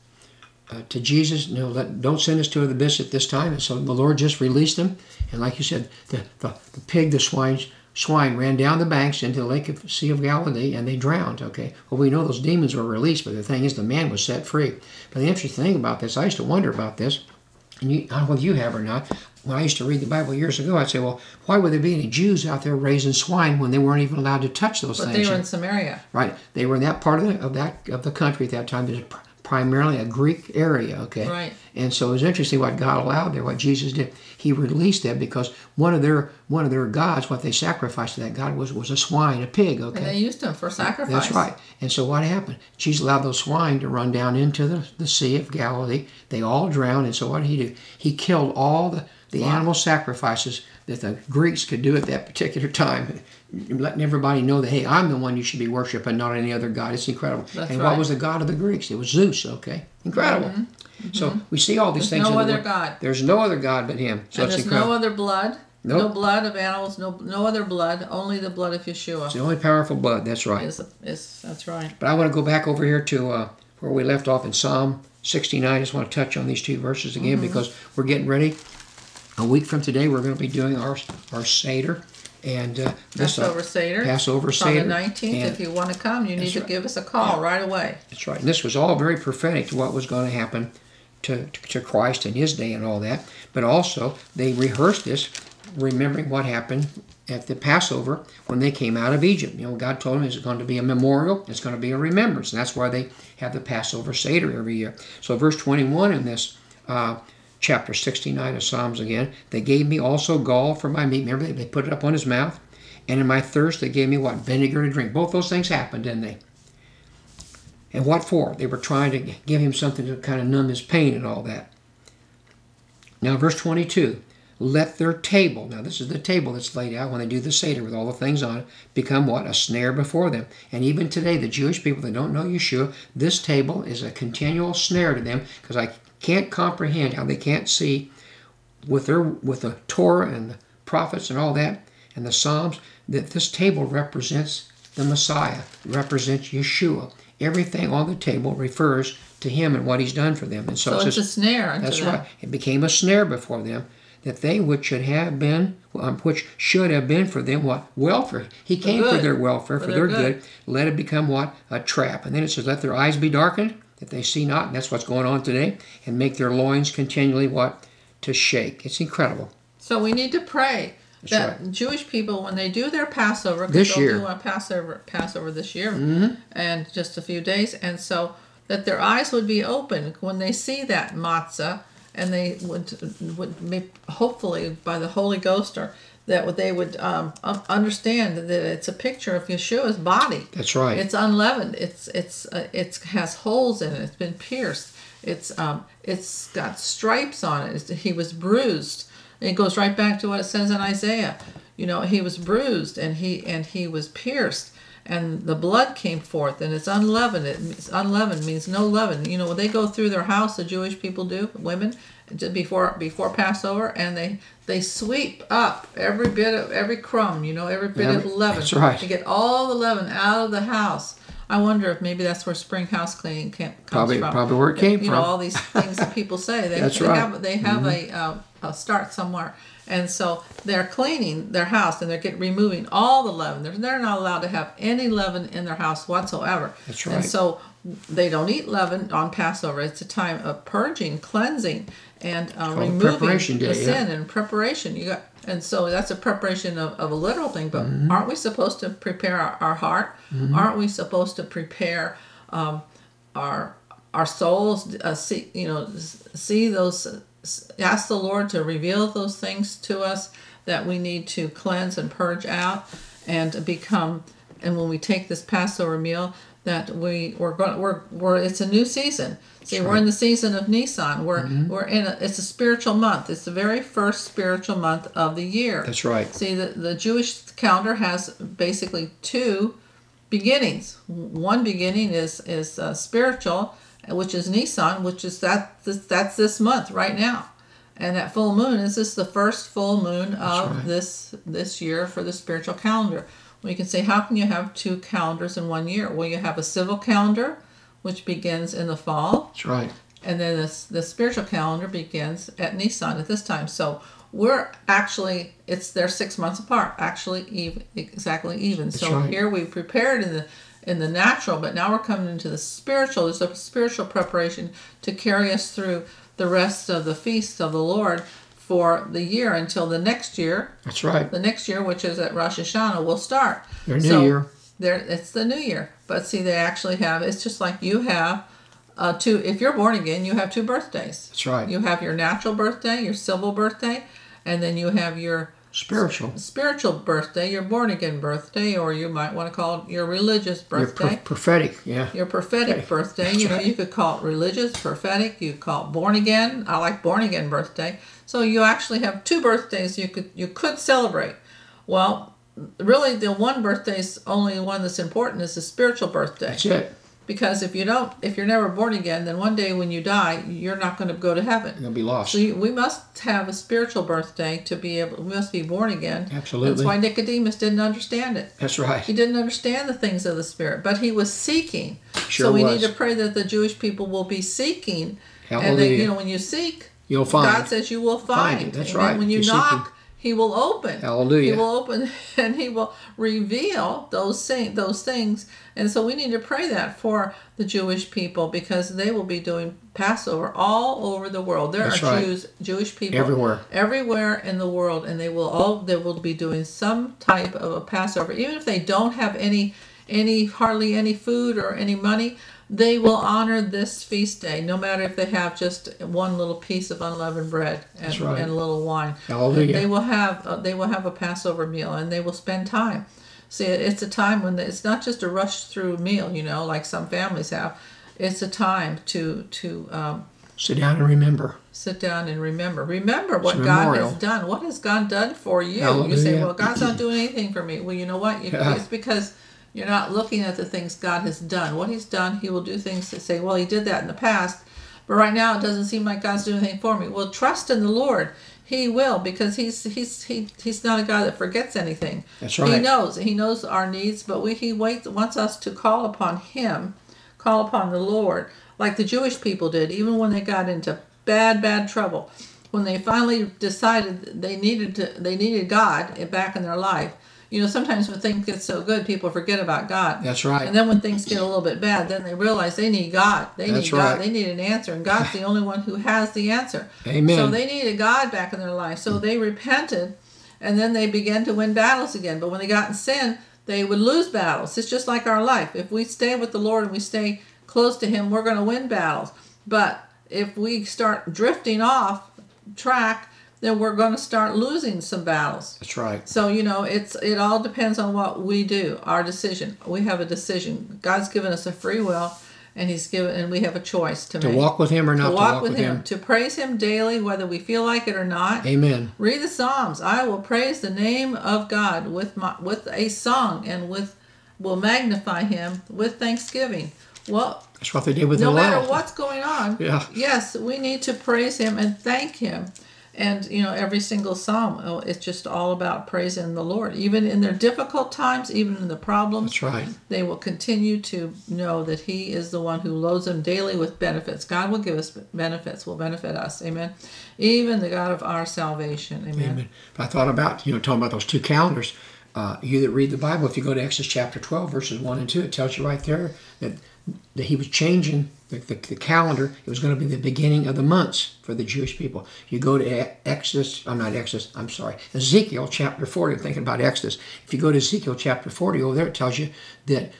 Uh, to Jesus, you know, let, don't send us to the abyss at this time. And so the Lord just released them. And like you said, the, the, the pig, the swine, swine ran down the banks into the lake of Sea of Galilee, and they drowned, okay? Well, we know those demons were released, but the thing is, the man was set free. But the interesting thing about this, I used to wonder about this, and you, I don't know if you have or not. When I used to read the Bible years ago, I'd say, well, why would there be any Jews out there raising swine when they weren't even allowed to touch those But things? they were in Samaria. Right. They were in that part of, the, of that of the country at that time. There's primarily a Greek area, okay? Right. And so it was interesting what God allowed there, what Jesus did. He released them because one of their one of their gods, what they sacrificed to that god was, was a swine, a pig, okay? And they used them for sacrifice. That's right. And so what happened? Jesus allowed those swine to run down into the, the Sea of Galilee. They all drowned. And so what did he do? He killed all the, the Wow. animal sacrifices that the Greeks could do at that particular time, letting everybody know that, hey, I'm the one you should be worshiping, not any other god. It's incredible. That's and right. what was the god of the Greeks? It was Zeus, okay? Incredible. So we see all these There's things. no in the other Word. God. There's no other god but him. So And it's there's incredible. no other blood. No Nope. blood of animals. No no other blood. Only the blood of Yeshua. It's the only powerful blood. That's right. Is, is that's right. But I want to go back over here to uh, where we left off in Psalm sixty-nine. I just want to touch on these two verses again Mm-hmm. because we're getting ready. A week from today, we're going to be doing our our Seder. And uh, this, uh, Passover Seder. Passover On Seder. the nineteenth. And If you want to come, you need That's to right. give us a call right away. That's right. And this was all very prophetic to what was going to happen to, to, to Christ in his day and all that. But also, they rehearsed this, remembering what happened at the Passover when they came out of Egypt. You know, God told them it's going to be a memorial, it's going to be a remembrance. And that's why they have the Passover Seder every year. So verse twenty-one in this uh, chapter sixty-nine of Psalms again, they gave me also gall for my meat. Remember, they, they put it up on his mouth. And in my thirst, they gave me what? Vinegar to drink. Both those things happened, didn't they? And what for? They were trying to give him something to kind of numb his pain and all that. Now, verse twenty-two. Let their table, now this is the table that's laid out when they do the Seder with all the things on it, become what? A snare before them. And even today, the Jewish people that don't know Yeshua, this table is a continual snare to them because I can't comprehend how they can't see with their with the Torah and the prophets and all that and the Psalms that this table represents the Messiah, represents Yeshua. Everything on the table refers to him and what he's done for them. And so, So it's it's just, a snare unto that's them. right. It became a snare before them, that they which should have been, um, which should have been for them what? Welfare. He came for good. their welfare, for, For their their good. Let it become what? A trap. And then it says, let their eyes be darkened, that they see not. And that's what's going on today. And make their loins continually what? To shake. It's incredible. So we need to pray That's that right. Jewish people, when they do their Passover, 'cause This they'll year. do a Passover, Passover this year, Mm-hmm. and just a few days, and so that their eyes would be open when they see that matzah, and they would would be, hopefully by the Holy Ghost, or that they would um, un- understand that it's a picture of Yeshua's body. That's right. It's unleavened. It's it's uh, it has holes in it. It's been pierced. It's um it's got stripes on it. It's, he was bruised. And it goes right back to what it says in Isaiah. You know, he was bruised and he and he was pierced, and the blood came forth, and it's unleavened. It means, unleavened means no leaven. You know, when they go through their house, the Jewish people do, women, just before before Passover, and they they sweep up every bit of every crumb. You know, every bit Every- of leaven. that's right. To get all the leaven out of the house. I wonder if maybe that's where spring house cleaning came, comes Probably- from. probably where it came you from. know, all these things that people say. They, That's they right. have they have a, uh, a start somewhere, and so they're cleaning their house and they're getting removing all the leaven. They're, they're not allowed to have any leaven in their house whatsoever. That's And right. so they don't eat leaven on Passover. It's a time of purging, cleansing, and uh, called the removing preparation the day, yeah. sin and preparation. You got, and so that's a preparation of, of a literal thing. But Mm-hmm. aren't we supposed to prepare our, our heart? Aren't we supposed to prepare um, our our souls? Uh, see, you know, s- see those. uh, s- Ask the Lord to reveal those things to us that we need to cleanse and purge out, and become. And when we take this Passover meal, that we we're going we're we're it's a new season. See, we're in the season of Nisan. We're we're in a, it's a spiritual month. It's the very first spiritual month of the year. That's right. See, the the Jewish calendar has basically two beginnings. One beginning is is uh, spiritual, which is Nisan, which is that this, that's this month right now. And that full moon is this the first full moon of right. this this year for the spiritual calendar. We can say, how can you have two calendars in one year? Well, you have a civil calendar, which begins in the fall, That's right. and then the, the spiritual calendar begins at Nisan at this time. So we're actually, it's they're six months apart, actually even, exactly even. So right. here we prepared in the in the natural, but now we're coming into the spiritual. There's a spiritual preparation to carry us through the rest of the feasts of the Lord for the year until the next year. That's right. The next year, which is at Rosh Hashanah, will start. Their new So year. There, it's the new year. But see, they actually have. It's just like you have uh, two. If you're born again, you have two birthdays. That's right. You have your natural birthday, your civil birthday, and then you have your Spiritual. spiritual birthday, your born again birthday, or you might want to call it your religious Your birthday. pro- prophetic, yeah. Your prophetic Okay. birthday. That's You know, right. you could call it religious, prophetic. You could call it born again. I like born again birthday. So you actually have two birthdays you could you could celebrate. Well, really, the one birthday is only one that's important is the spiritual birthday. That's it. Because if you don't, if you're never born again, then one day when you die, you're not going to go to heaven. You're going to be lost. So you, we must have a spiritual birthday to be able. We must be born again. Absolutely. That's why Nicodemus didn't understand it. That's right. He didn't understand the things of the Spirit, but he was seeking. Sure so we was. need to pray that the Jewish people will be seeking. And that, Hallelujah. you know, when you seek, You'll find. God says you will find. Find it. That's and right. then when you You're knock, seeking. He will open. Hallelujah. He will open and He will reveal those things. Those things. And so we need to pray that for the Jewish people because they will be doing Passover all over the world. There That's are right. Jews, Jewish people Everywhere. everywhere in the world, and they will all they will be doing some type of a Passover, even if they don't have any any hardly any food or any money. They will honor this feast day, no matter if they have just one little piece of unleavened bread and, That's right. and a little wine. Hallelujah. They will have uh, they will have a Passover meal, and they will spend time. See, it's a time when it's not just a rush through meal, you know, like some families have. It's a time to to um, Sit down and remember. sit down and remember. Remember what It's God memorial. has done. What has God done for you? You Hallelujah. say, well, God's not doing anything for me. Well, you know what? You, Yeah. It's because you're not looking at the things God has done. What He's done, He will do things to say, well, He did that in the past, but right now it doesn't seem like God's doing anything for me. Well, trust in the Lord. He will, because he's he's he, he's not a God that forgets anything. That's He right. knows. He knows our needs, but we he waits wants us to call upon Him, call upon the Lord, like the Jewish people did, even when they got into bad, bad trouble. When they finally decided they needed to they needed God back in their life. You know, sometimes when things get so good, people forget about God. That's right. And then when things get a little bit bad, then they realize they need God. They That's need God. right. They need an answer, and God's the only one who has the answer. Amen. So they needed God back in their life. So they repented, and then they began to win battles again. But when they got in sin, they would lose battles. It's just like our life. If we stay with the Lord and we stay close to Him, we're going to win battles. But if we start drifting off track, then we're going to start losing some battles. That's right. So, you know, it's it all depends on what we do, our decision. We have a decision. God's given us a free will, and He's given, and we have a choice to, To make. walk with Him or not to to walk, walk with with him, Him. to praise Him daily, whether we feel like it or not. Amen. Read the Psalms. I will praise the name of God with my with a song, and with will magnify Him with thanksgiving. Well, That's what they did with no the matter law. what's going on, Yeah. yes, we need to praise Him and thank Him. And, you know, every single psalm, oh, it's just all about praising the Lord. Even in their difficult times, even in the problems, That's right. they will continue to know that He is the one who loads them daily with benefits. God will give us benefits, will benefit us. Amen. Even the God of our salvation. Amen. Amen. But I thought about, you know, talking about those two calendars. Uh, you that read the Bible, if you go to Exodus chapter twelve, verses one and two, it tells you right there that, that He was changing the, the, the calendar. It was going to be the beginning of the months for the Jewish people. You go to E- Exodus, I'm not Exodus, I'm sorry, Ezekiel chapter forty, I'm thinking about Exodus. If you go to Ezekiel chapter forty, over there it tells you that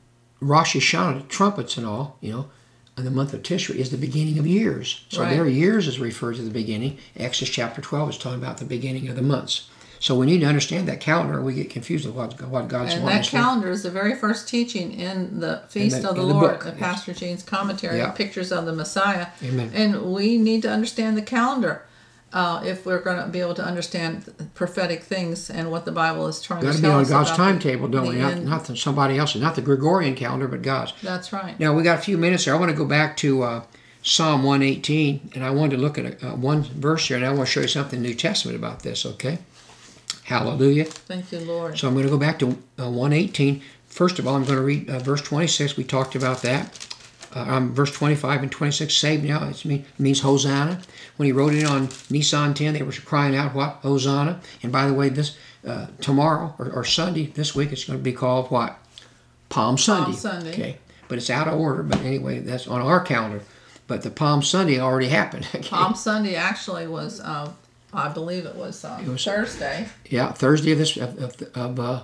Rosh Hashanah, trumpets and all, you know, and the month of Tishrei is the beginning of years. So Right. their years is referred to the beginning. Exodus chapter twelve is talking about the beginning of the months. So we need to understand that calendar, or we get confused with what, what God's And wanting that us to do. calendar is the very first teaching in the Feast the- of the in the Lord, book, the yes. Pastor Jean's commentary, Yeah. pictures of the Messiah. Amen. And we need to understand the calendar uh, if we're going to be able to understand prophetic things and what the Bible is trying Got to to tell be on us God's about the- timetable, don't we? the Not, end. not the, somebody else's, not the Gregorian calendar, but God's. That's right. Now, we got a few minutes here. I want to go back to uh, Psalm one eighteen, and I wanted to look at a, uh, one verse here, and I want to show you something in the New Testament about this, okay? Hallelujah. Thank you, Lord. So I'm going to go back to uh, one eighteen. First of all, I'm going to read uh, verse twenty-six. We talked about that. Uh, um, verse twenty-five and twenty-six, saved now, it mean, means Hosanna. When he wrote it on Nisan ten, they were crying out, what? Hosanna. And by the way, this uh, tomorrow or, or Sunday, this week, it's going to be called what? Palm Sunday. Sunday. Okay. But it's out of order. But anyway, that's on our calendar. But the Palm Sunday already happened. Okay. Palm Sunday actually was, uh, I believe it was, uh, was- Thursday. Yeah, Thursday of this of of, of uh,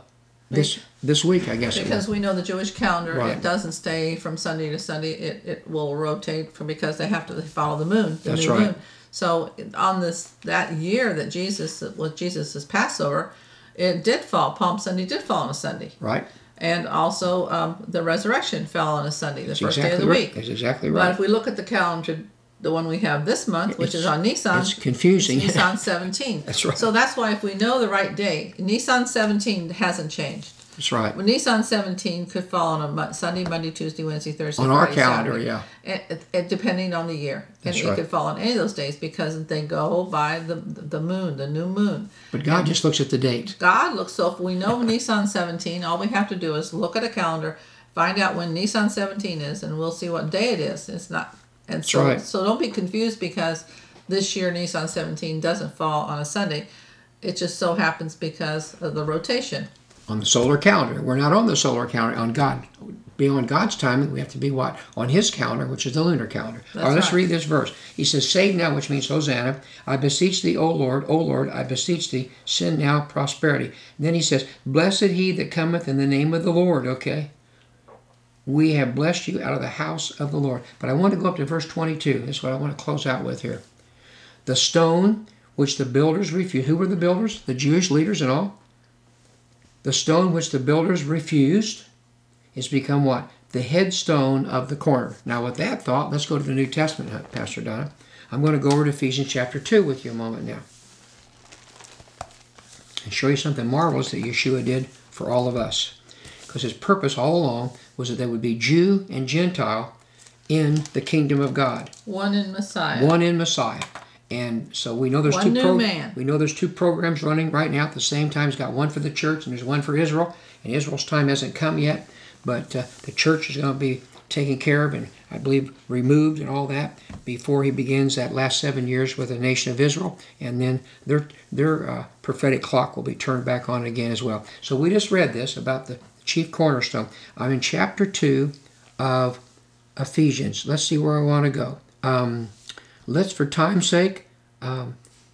this this week, I guess. it Because will. we know the Jewish calendar, Right. it doesn't stay from Sunday to Sunday. It, it will rotate from because they have to follow the moon, the That's new right. moon. So on this that year that Jesus was Jesus' Passover, it did fall. Palm Sunday did fall on a Sunday, Right? and also um, the resurrection fell on a Sunday, the That's first exactly day of the right. week. That's exactly But right. if we look at the calendar, the one we have this month, which is It's- on Nissan, it's confusing. It's Nissan seventeen. That's right. So that's why if we know the right day, Nissan seventeen hasn't changed. That's right. Well, Nissan seventeen could fall on a Mon- Sunday, Monday, Tuesday, Wednesday, Thursday, On our Friday, calendar, Saturday. yeah. It, it, it- depending on the year. That's and right. it could fall on any of those days because they go by the the moon, the new moon. But God just looks at the date. God looks, so if we know Nissan seventeen, all we have to do is look at a calendar, find out when Nissan seventeen is, and we'll see what day it is. It's not, and so, right. so don't be confused because this year Nissan seventeen doesn't fall on a Sunday. It just so happens because of the rotation. On the solar calendar. We're not on the solar calendar. On God, being on God's timing, we have to be what? On His calendar, which is the lunar calendar. That's All right, let's right. read this verse. He says, "Save now," which means Hosanna. "I beseech thee, O Lord, O Lord, I beseech thee, send now prosperity." And then he says, "Blessed he that cometh in the name of the Lord." Okay, we have blessed you out of the house of the Lord. But I want to go up to verse twenty-two. That's what I want to close out with here. The stone which the builders refused. Who were the builders? The Jewish leaders and all. The stone which the builders refused is become what? The headstone of the corner. Now with that thought, let's go to the New Testament, huh, Pastor Donna. I'm going to go over to Ephesians chapter two with you a moment now. And show you something marvelous that Yeshua did for all of us. Because his purpose all along was that there would be Jew and Gentile in the kingdom of God. One in Messiah. One in Messiah. And so we know there's One two new pro- man. we know there's two programs running right now at the same time. He's got one for the church and there's one for Israel. And Israel's time hasn't come yet, but uh, the church is going to be taken care of and I believe removed and all that before he begins that last seven years with the nation of Israel. And then their their uh, prophetic clock will be turned back on again as well. So we just read this about the chief cornerstone. I'm in chapter two of Ephesians. Let's see where I want to go. Um, let's, for time's sake, um,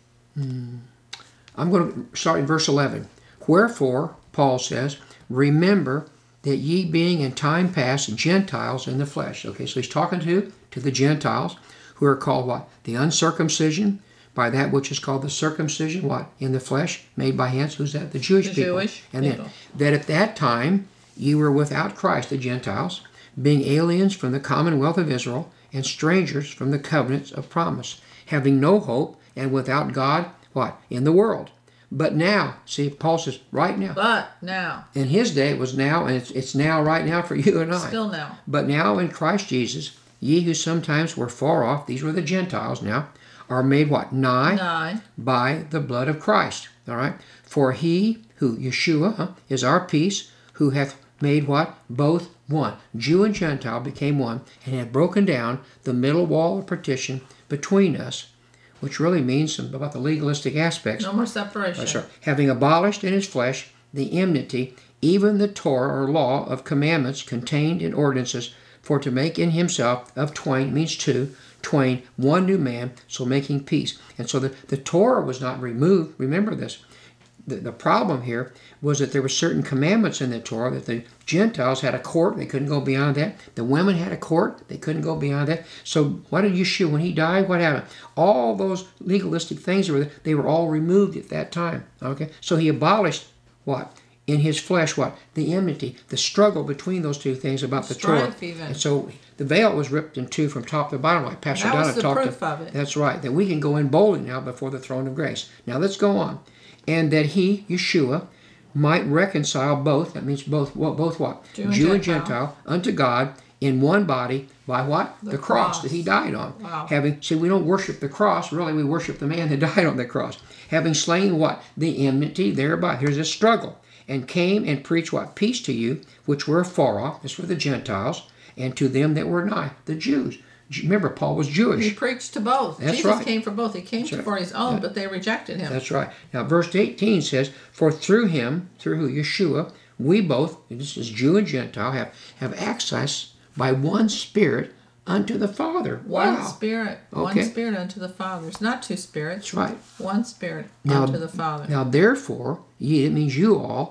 hmm, I'm going to start in verse eleven. "Wherefore," Paul says, "remember that ye being in time past Gentiles in the flesh." Okay, so he's talking to, to the Gentiles who are called what? The uncircumcision by that which is called the circumcision, what? In the flesh, made by hands. Who's that? The Jewish The people. Jewish and people. then, that at that time ye were without Christ, the Gentiles, being aliens from the commonwealth of Israel, and strangers from the covenants of promise, having no hope, and without God, what? In the world. But now, see, Paul says, right now. But now, In his day it was now, and it's, it's now, right now for you and I. still now. But now in Christ Jesus, ye who sometimes were far off, these were the Gentiles now, are made what? Nigh, Nigh. by the blood of Christ. All right? For he who, Yeshua, huh, is our peace, who hath made what? Both one. Jew and Gentile became one, and had broken down the middle wall of partition between us, which really means some about the legalistic aspects. No more separation. That's right. Having abolished in his flesh the enmity, even the Torah or law of commandments contained in ordinances, for to make in himself of twain, means two, twain, one new man, so making peace. And so the, the Torah was not removed. Remember this. The, the problem here was that there were certain commandments in the Torah that the Gentiles had a court, they couldn't go beyond that. The women had a court, they couldn't go beyond that. So what did Yeshua, when he died, what happened? All those legalistic things, were they were all removed at that time. Okay, so he abolished what? In his flesh, what? The enmity, the struggle between those two things about the Torah. Strife even. And so the veil was ripped in two from top to bottom, like Pastor That was Donna the talked proof to. of it. That's right, that we can go in boldly now before the throne of grace. Now let's go on. And that he, Yeshua, might reconcile both, that means both what? Both what? Jew and and Gentile. Gentile, unto God in one body by what? The The, cross. cross. that he died on. Wow. Having, see, we don't worship the cross, really, we worship the man that died on the cross. Having slain what? The enmity thereby. Here's a struggle. And came and preached what? Peace to you, which were far off, this were the Gentiles, and to them that were nigh, the Jews. Remember, Paul was He Jewish. preached to both. That's Jesus right. came for both. He came That's right. for his own, That- but they rejected him. That's right. Now, verse eighteen says, "For through him," through who? Yeshua, "we both," and this is Jew and Gentile, have, have access by one Spirit unto the Father. One Wow. spirit. Okay. One spirit unto the Father. It's not two spirits. That's right. One spirit Now, unto the Father. now therefore, ye, it means you all,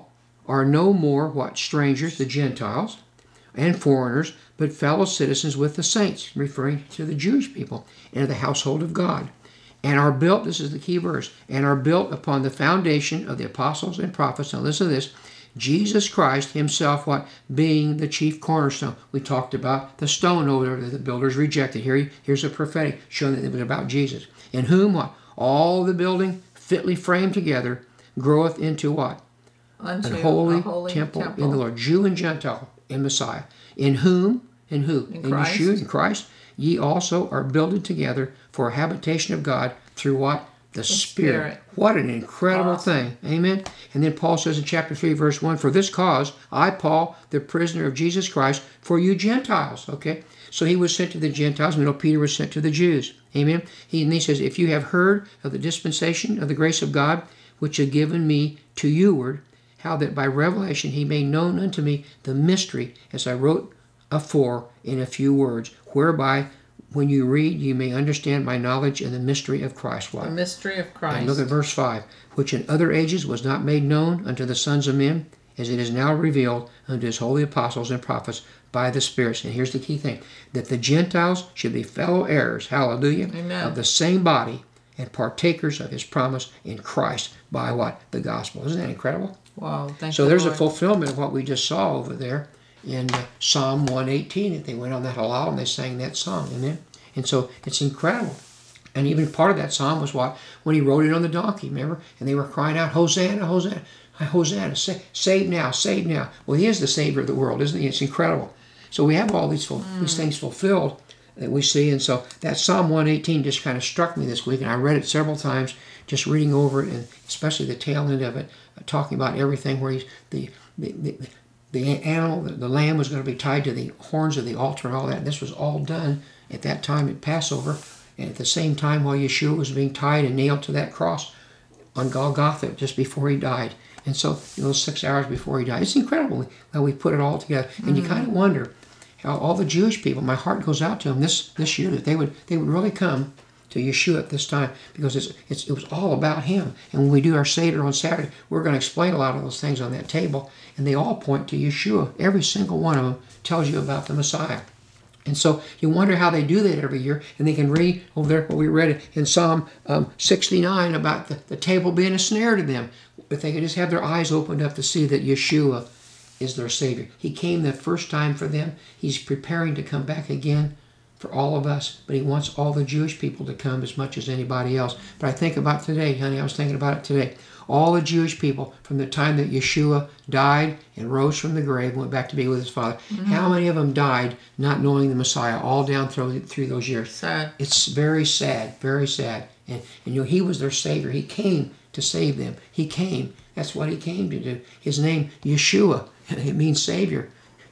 are no more what? Strangers, the Gentiles, and foreigners, but fellow citizens with the saints, referring to the Jewish people, and of the household of God, and are built, this is the key verse, and are built upon the foundation of the apostles and prophets. Now listen to this, Jesus Christ himself, what? Being the chief cornerstone. We talked about the stone over there that the builders rejected. Here, here's a prophetic showing that it was about Jesus. In whom, what? All the building fitly framed together groweth into what? Unto An holy, a holy temple, temple in the Lord, Jew and Gentile in Messiah. In whom, in who? In in Christ. Yeshua, in Christ, ye also are builded together for a habitation of God through what? The, Spirit. Spirit. What an incredible Awesome. thing. Amen. And then Paul says in chapter three, verse one, for this cause, I, Paul, the prisoner of Jesus Christ, for you Gentiles. Okay? So he was sent to the Gentiles. We know Peter was sent to the Jews. Amen. He, and he says, if you have heard of the dispensation of the grace of God, which had given me to youward, how that by revelation he made known unto me the mystery, as I wrote afore in a few words, whereby when you read you may understand my knowledge and the mystery of Christ. What? The mystery of Christ. And look at verse five, which in other ages was not made known unto the sons of men, as it is now revealed unto his holy apostles and prophets by the spirits. And here's the key thing, that the Gentiles should be fellow heirs, hallelujah, Amen. of the same body and partakers of his promise in Christ by what? The gospel. Isn't that incredible? Wow, thank So you, there's Lord. a fulfillment of what we just saw over there in uh, Psalm one eighteen. That they went on that halal and they sang that song, amen. And so it's incredible. And even part of that psalm was what? When he rode it on the donkey, remember? And they were crying out, Hosanna, Hosanna, Hosanna, sa- save now, save now. Well, he is the Savior of the world, isn't he? It's incredible. So we have all these ful- Mm. these things fulfilled that we see. And so that Psalm one eighteen just kind of struck me this week, and I read it several times, just reading over it, and especially the tail end of it, uh, talking about everything where he's, the, the, the, the animal, the, the lamb was going to be tied to the horns of the altar and all that. And this was all done at that time at Passover, and at the same time while Yeshua was being tied and nailed to that cross on Golgotha just before he died. And so, you know, six hours before he died. It's incredible how we put it all together. And you kind of wonder how all the Jewish people, my heart goes out to them this, this year, that they would they would really come to Yeshua at this time, because it's, it's it was all about him. And when we do our Seder on Saturday, we're going to explain a lot of those things on that table, and they all point to Yeshua. Every single one of them tells you about the Messiah. And so you wonder how they do that every year, and they can read over there what we read in Psalm um, sixty-nine about the, the table being a snare to them. If they could just have their eyes opened up to see that Yeshua is their Savior. He came the first time for them. He's preparing to come back again for all of us, but he wants all the Jewish people to come as much as anybody else. But I think about today, honey, I was thinking about it today. All the Jewish people, from the time that Yeshua died and rose from the grave and went back to be with his Father, mm-hmm. how many of them died not knowing the Messiah all down through, through those years? Sad. It's very sad, very sad. And, and you know, he was their Savior. He came to save them. He came. That's what he came to do. His name, Yeshua, it means Savior.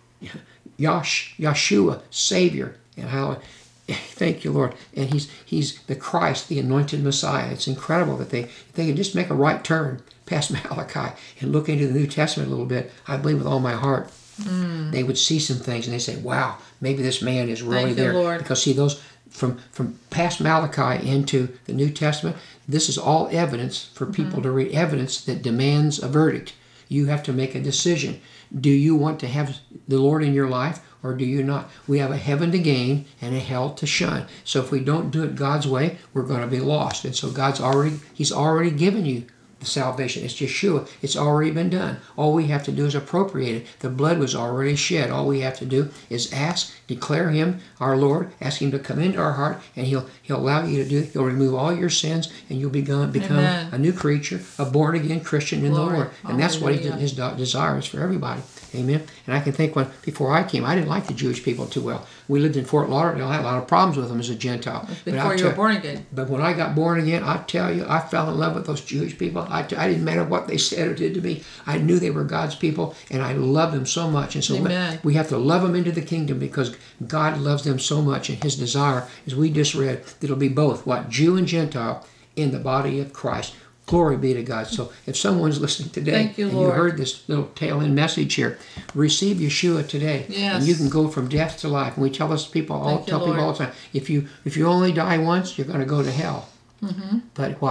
Yash, Yeshua, Savior. And how, thank you, Lord. And he's he's the Christ, the anointed Messiah. It's incredible that they if they could just make a right turn past Malachi and look into the New Testament a little bit. I believe with all my heart, mm. they would see some things and they say, "Wow, maybe this man is really Thank there." you, Lord. Because see, those from from past Malachi into the New Testament, this is all evidence for people mm-hmm. to read. Evidence that demands a verdict. You have to make a decision. Do you want to have the Lord in your life, or do you not? We have a heaven to gain and a hell to shun. So if we don't do it God's way, we're going to be lost. And so God's already, he's already given you the salvation. It's Yeshua. It's already been done. All we have to do is appropriate it. The blood was already shed. All we have to do is ask, declare him our Lord, ask him to come into our heart, and he'll he'll allow you to do it. He'll remove all your sins, and you'll become, become Amen. a new creature, a born-again Christian in Glory. the Lord. And that's what he, Hallelujah. his desire is for everybody. Amen. And I can think when, before I came, I didn't like the Jewish people too well. We lived in Fort Lauderdale. I had a lot of problems with them as a Gentile. But Before I'll you were tell- born again. But when I got born again, I tell you, I fell in love with those Jewish people. I, I didn't matter what they said or did to me. I knew they were God's people, and I loved them so much. And so we, Amen. we have to love them into the kingdom, because God loves them so much, and his desire, as we just read, that it'll be both, what, Jew and Gentile in the body of Christ. Glory be to God. So if someone's listening today, Thank you, and Lord. you heard this little tail-end message here, receive Yeshua today, Yes. and you can go from death to life. And we tell us people all Thank you, tell people Lord. all the time, if you if you only die once, you're going to go to hell. Mm-hmm. But what?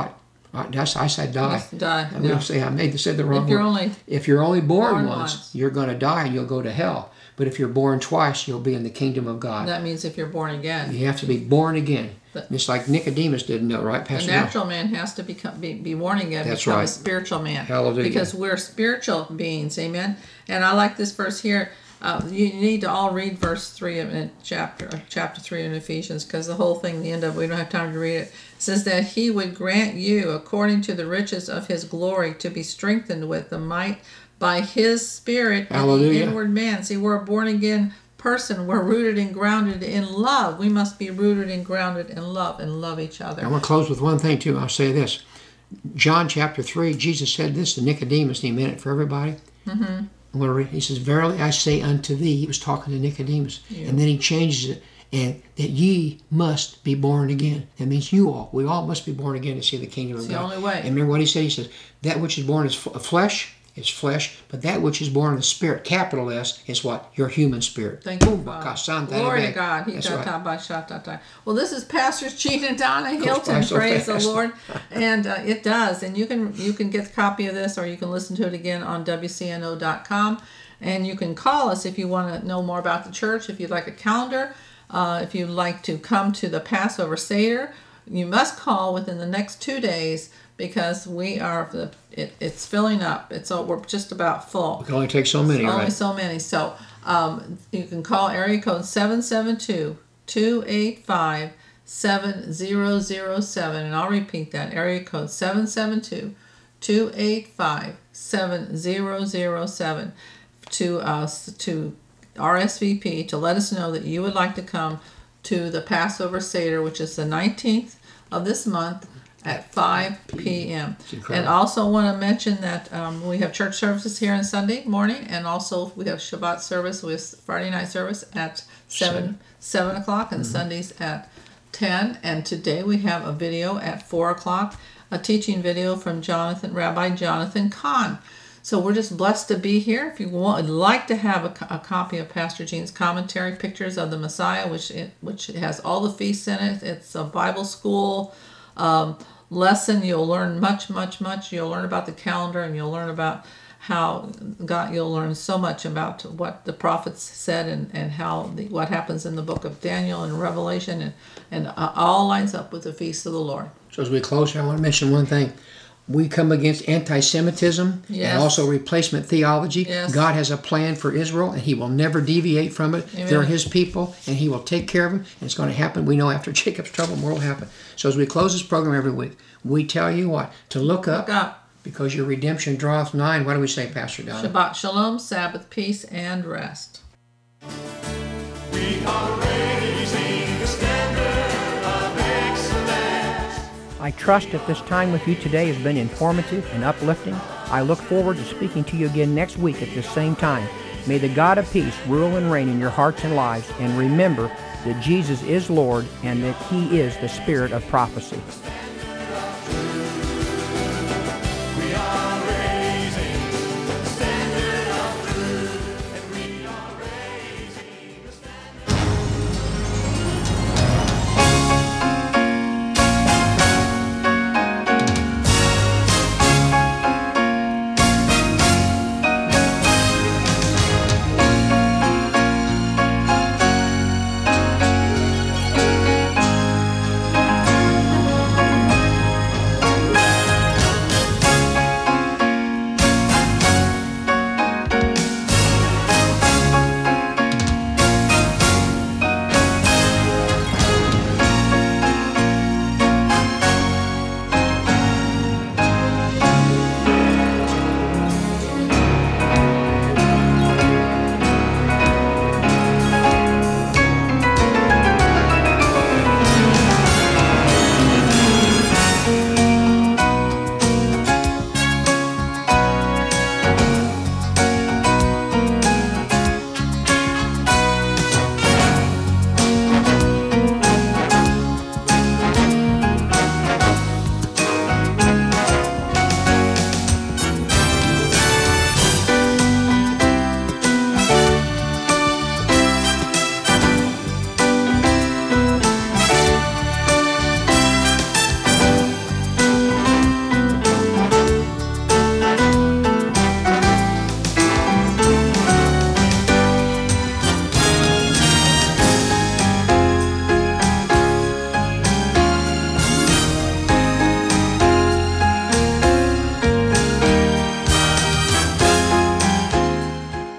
I, that's, I said die. Yes, die, I'm yeah. going to say I made said the wrong If you're word. only if you're only born, born once, once. you're going to die and you'll go to hell. But if you're born twice, you'll be in the kingdom of God. that means if you're born again. You have to be born again. But- It's like Nicodemus didn't know, right, The Pastor Bill? natural man has to become be, be born again, That's become right. a spiritual man. Hallelujah. Because we're spiritual beings, amen. And I like this verse here. Uh, you need to all read verse three of in chapter uh, chapter three in Ephesians, because the whole thing, the end of it, we don't have time to read it. It says that He would grant you, according to the riches of His glory, to be strengthened with the might by His Spirit in the Hallelujah. inward man. See, we're a born again person. We're rooted and grounded in love. We must be rooted and grounded in love and love each other. I want to close with one thing, too. I'll say this. John chapter three, Jesus said this to Nicodemus, and He meant it for everybody. Mm-hmm. I'm going to read, he says, verily I say unto thee, he was talking to Nicodemus, Yeah. and then he changes it, and that ye must be born again. That means you all. We all must be born again to see the kingdom of It's the God. only way. And remember what he said? He says, that which is born is f- flesh, is flesh, but that which is born of the Spirit, capital S, is what? Your human spirit. Thank you, Boom, Father. bakasanta Glory to nebe. God. He That's ta- right. ta- ba- sha- ta- ta. Well, this is Pastors Gene and Donna by Hilton. so Praise fast. the Lord. And uh, it does. And you can you can get a copy of this, or you can listen to it again on W C N O dot com. And you can call us if you want to know more about the church, if you'd like a calendar, uh, if you'd like to come to the Passover Seder. You must call within the next two days because we are the it, it's filling up. It's all, we're just about full. It can only take so many, Only right? so many. So um, you can call area code seven seven two, two eight five, seven zero zero seven. And I'll repeat that. Area code seven seven two, two eight five, seven zero zero seven to us to R S V P to let us know that you would like to come to the Passover Seder, which is the nineteenth of this month at five p.m. incredible. And also want to mention that um, we have church services here on Sunday morning, and also we have Shabbat service with Friday night service at seven seven o'clock, and Sundays at ten. And today we have a video at four o'clock, a teaching video from Jonathan Rabbi Jonathan Kahn. So we're just blessed to be here. If you want, would like to have a, co- a copy of Pastor Gene's commentary, Pictures of the Messiah, which it, which has all the feasts in it. It's a Bible school um, lesson. You'll learn much, much, much. You'll learn about the calendar, and you'll learn about how God. You'll learn so much about what the prophets said, and and how the, what happens in the book of Daniel and Revelation, and and uh, all lines up with the feast of the Lord. So as we close here, I want to mention one thing. We come against anti-Semitism Yes. and also replacement theology. Yes. God has a plan for Israel, and He will never deviate from it. Amen. They're His people, and He will take care of them, and it's going to happen. We know after Jacob's trouble, more will happen. So as we close this program every week, we tell you what? To look up, Look up. because your redemption draweth nigh. What do we say, Pastor Donna? Shabbat Shalom, Sabbath, peace, and rest. We are raising the standard of excellence. I trust that this time with you today has been informative and uplifting. I look forward to speaking to you again next week at this same time. May the God of peace rule and reign in your hearts and lives, and remember that Jesus is Lord and that He is the Spirit of prophecy.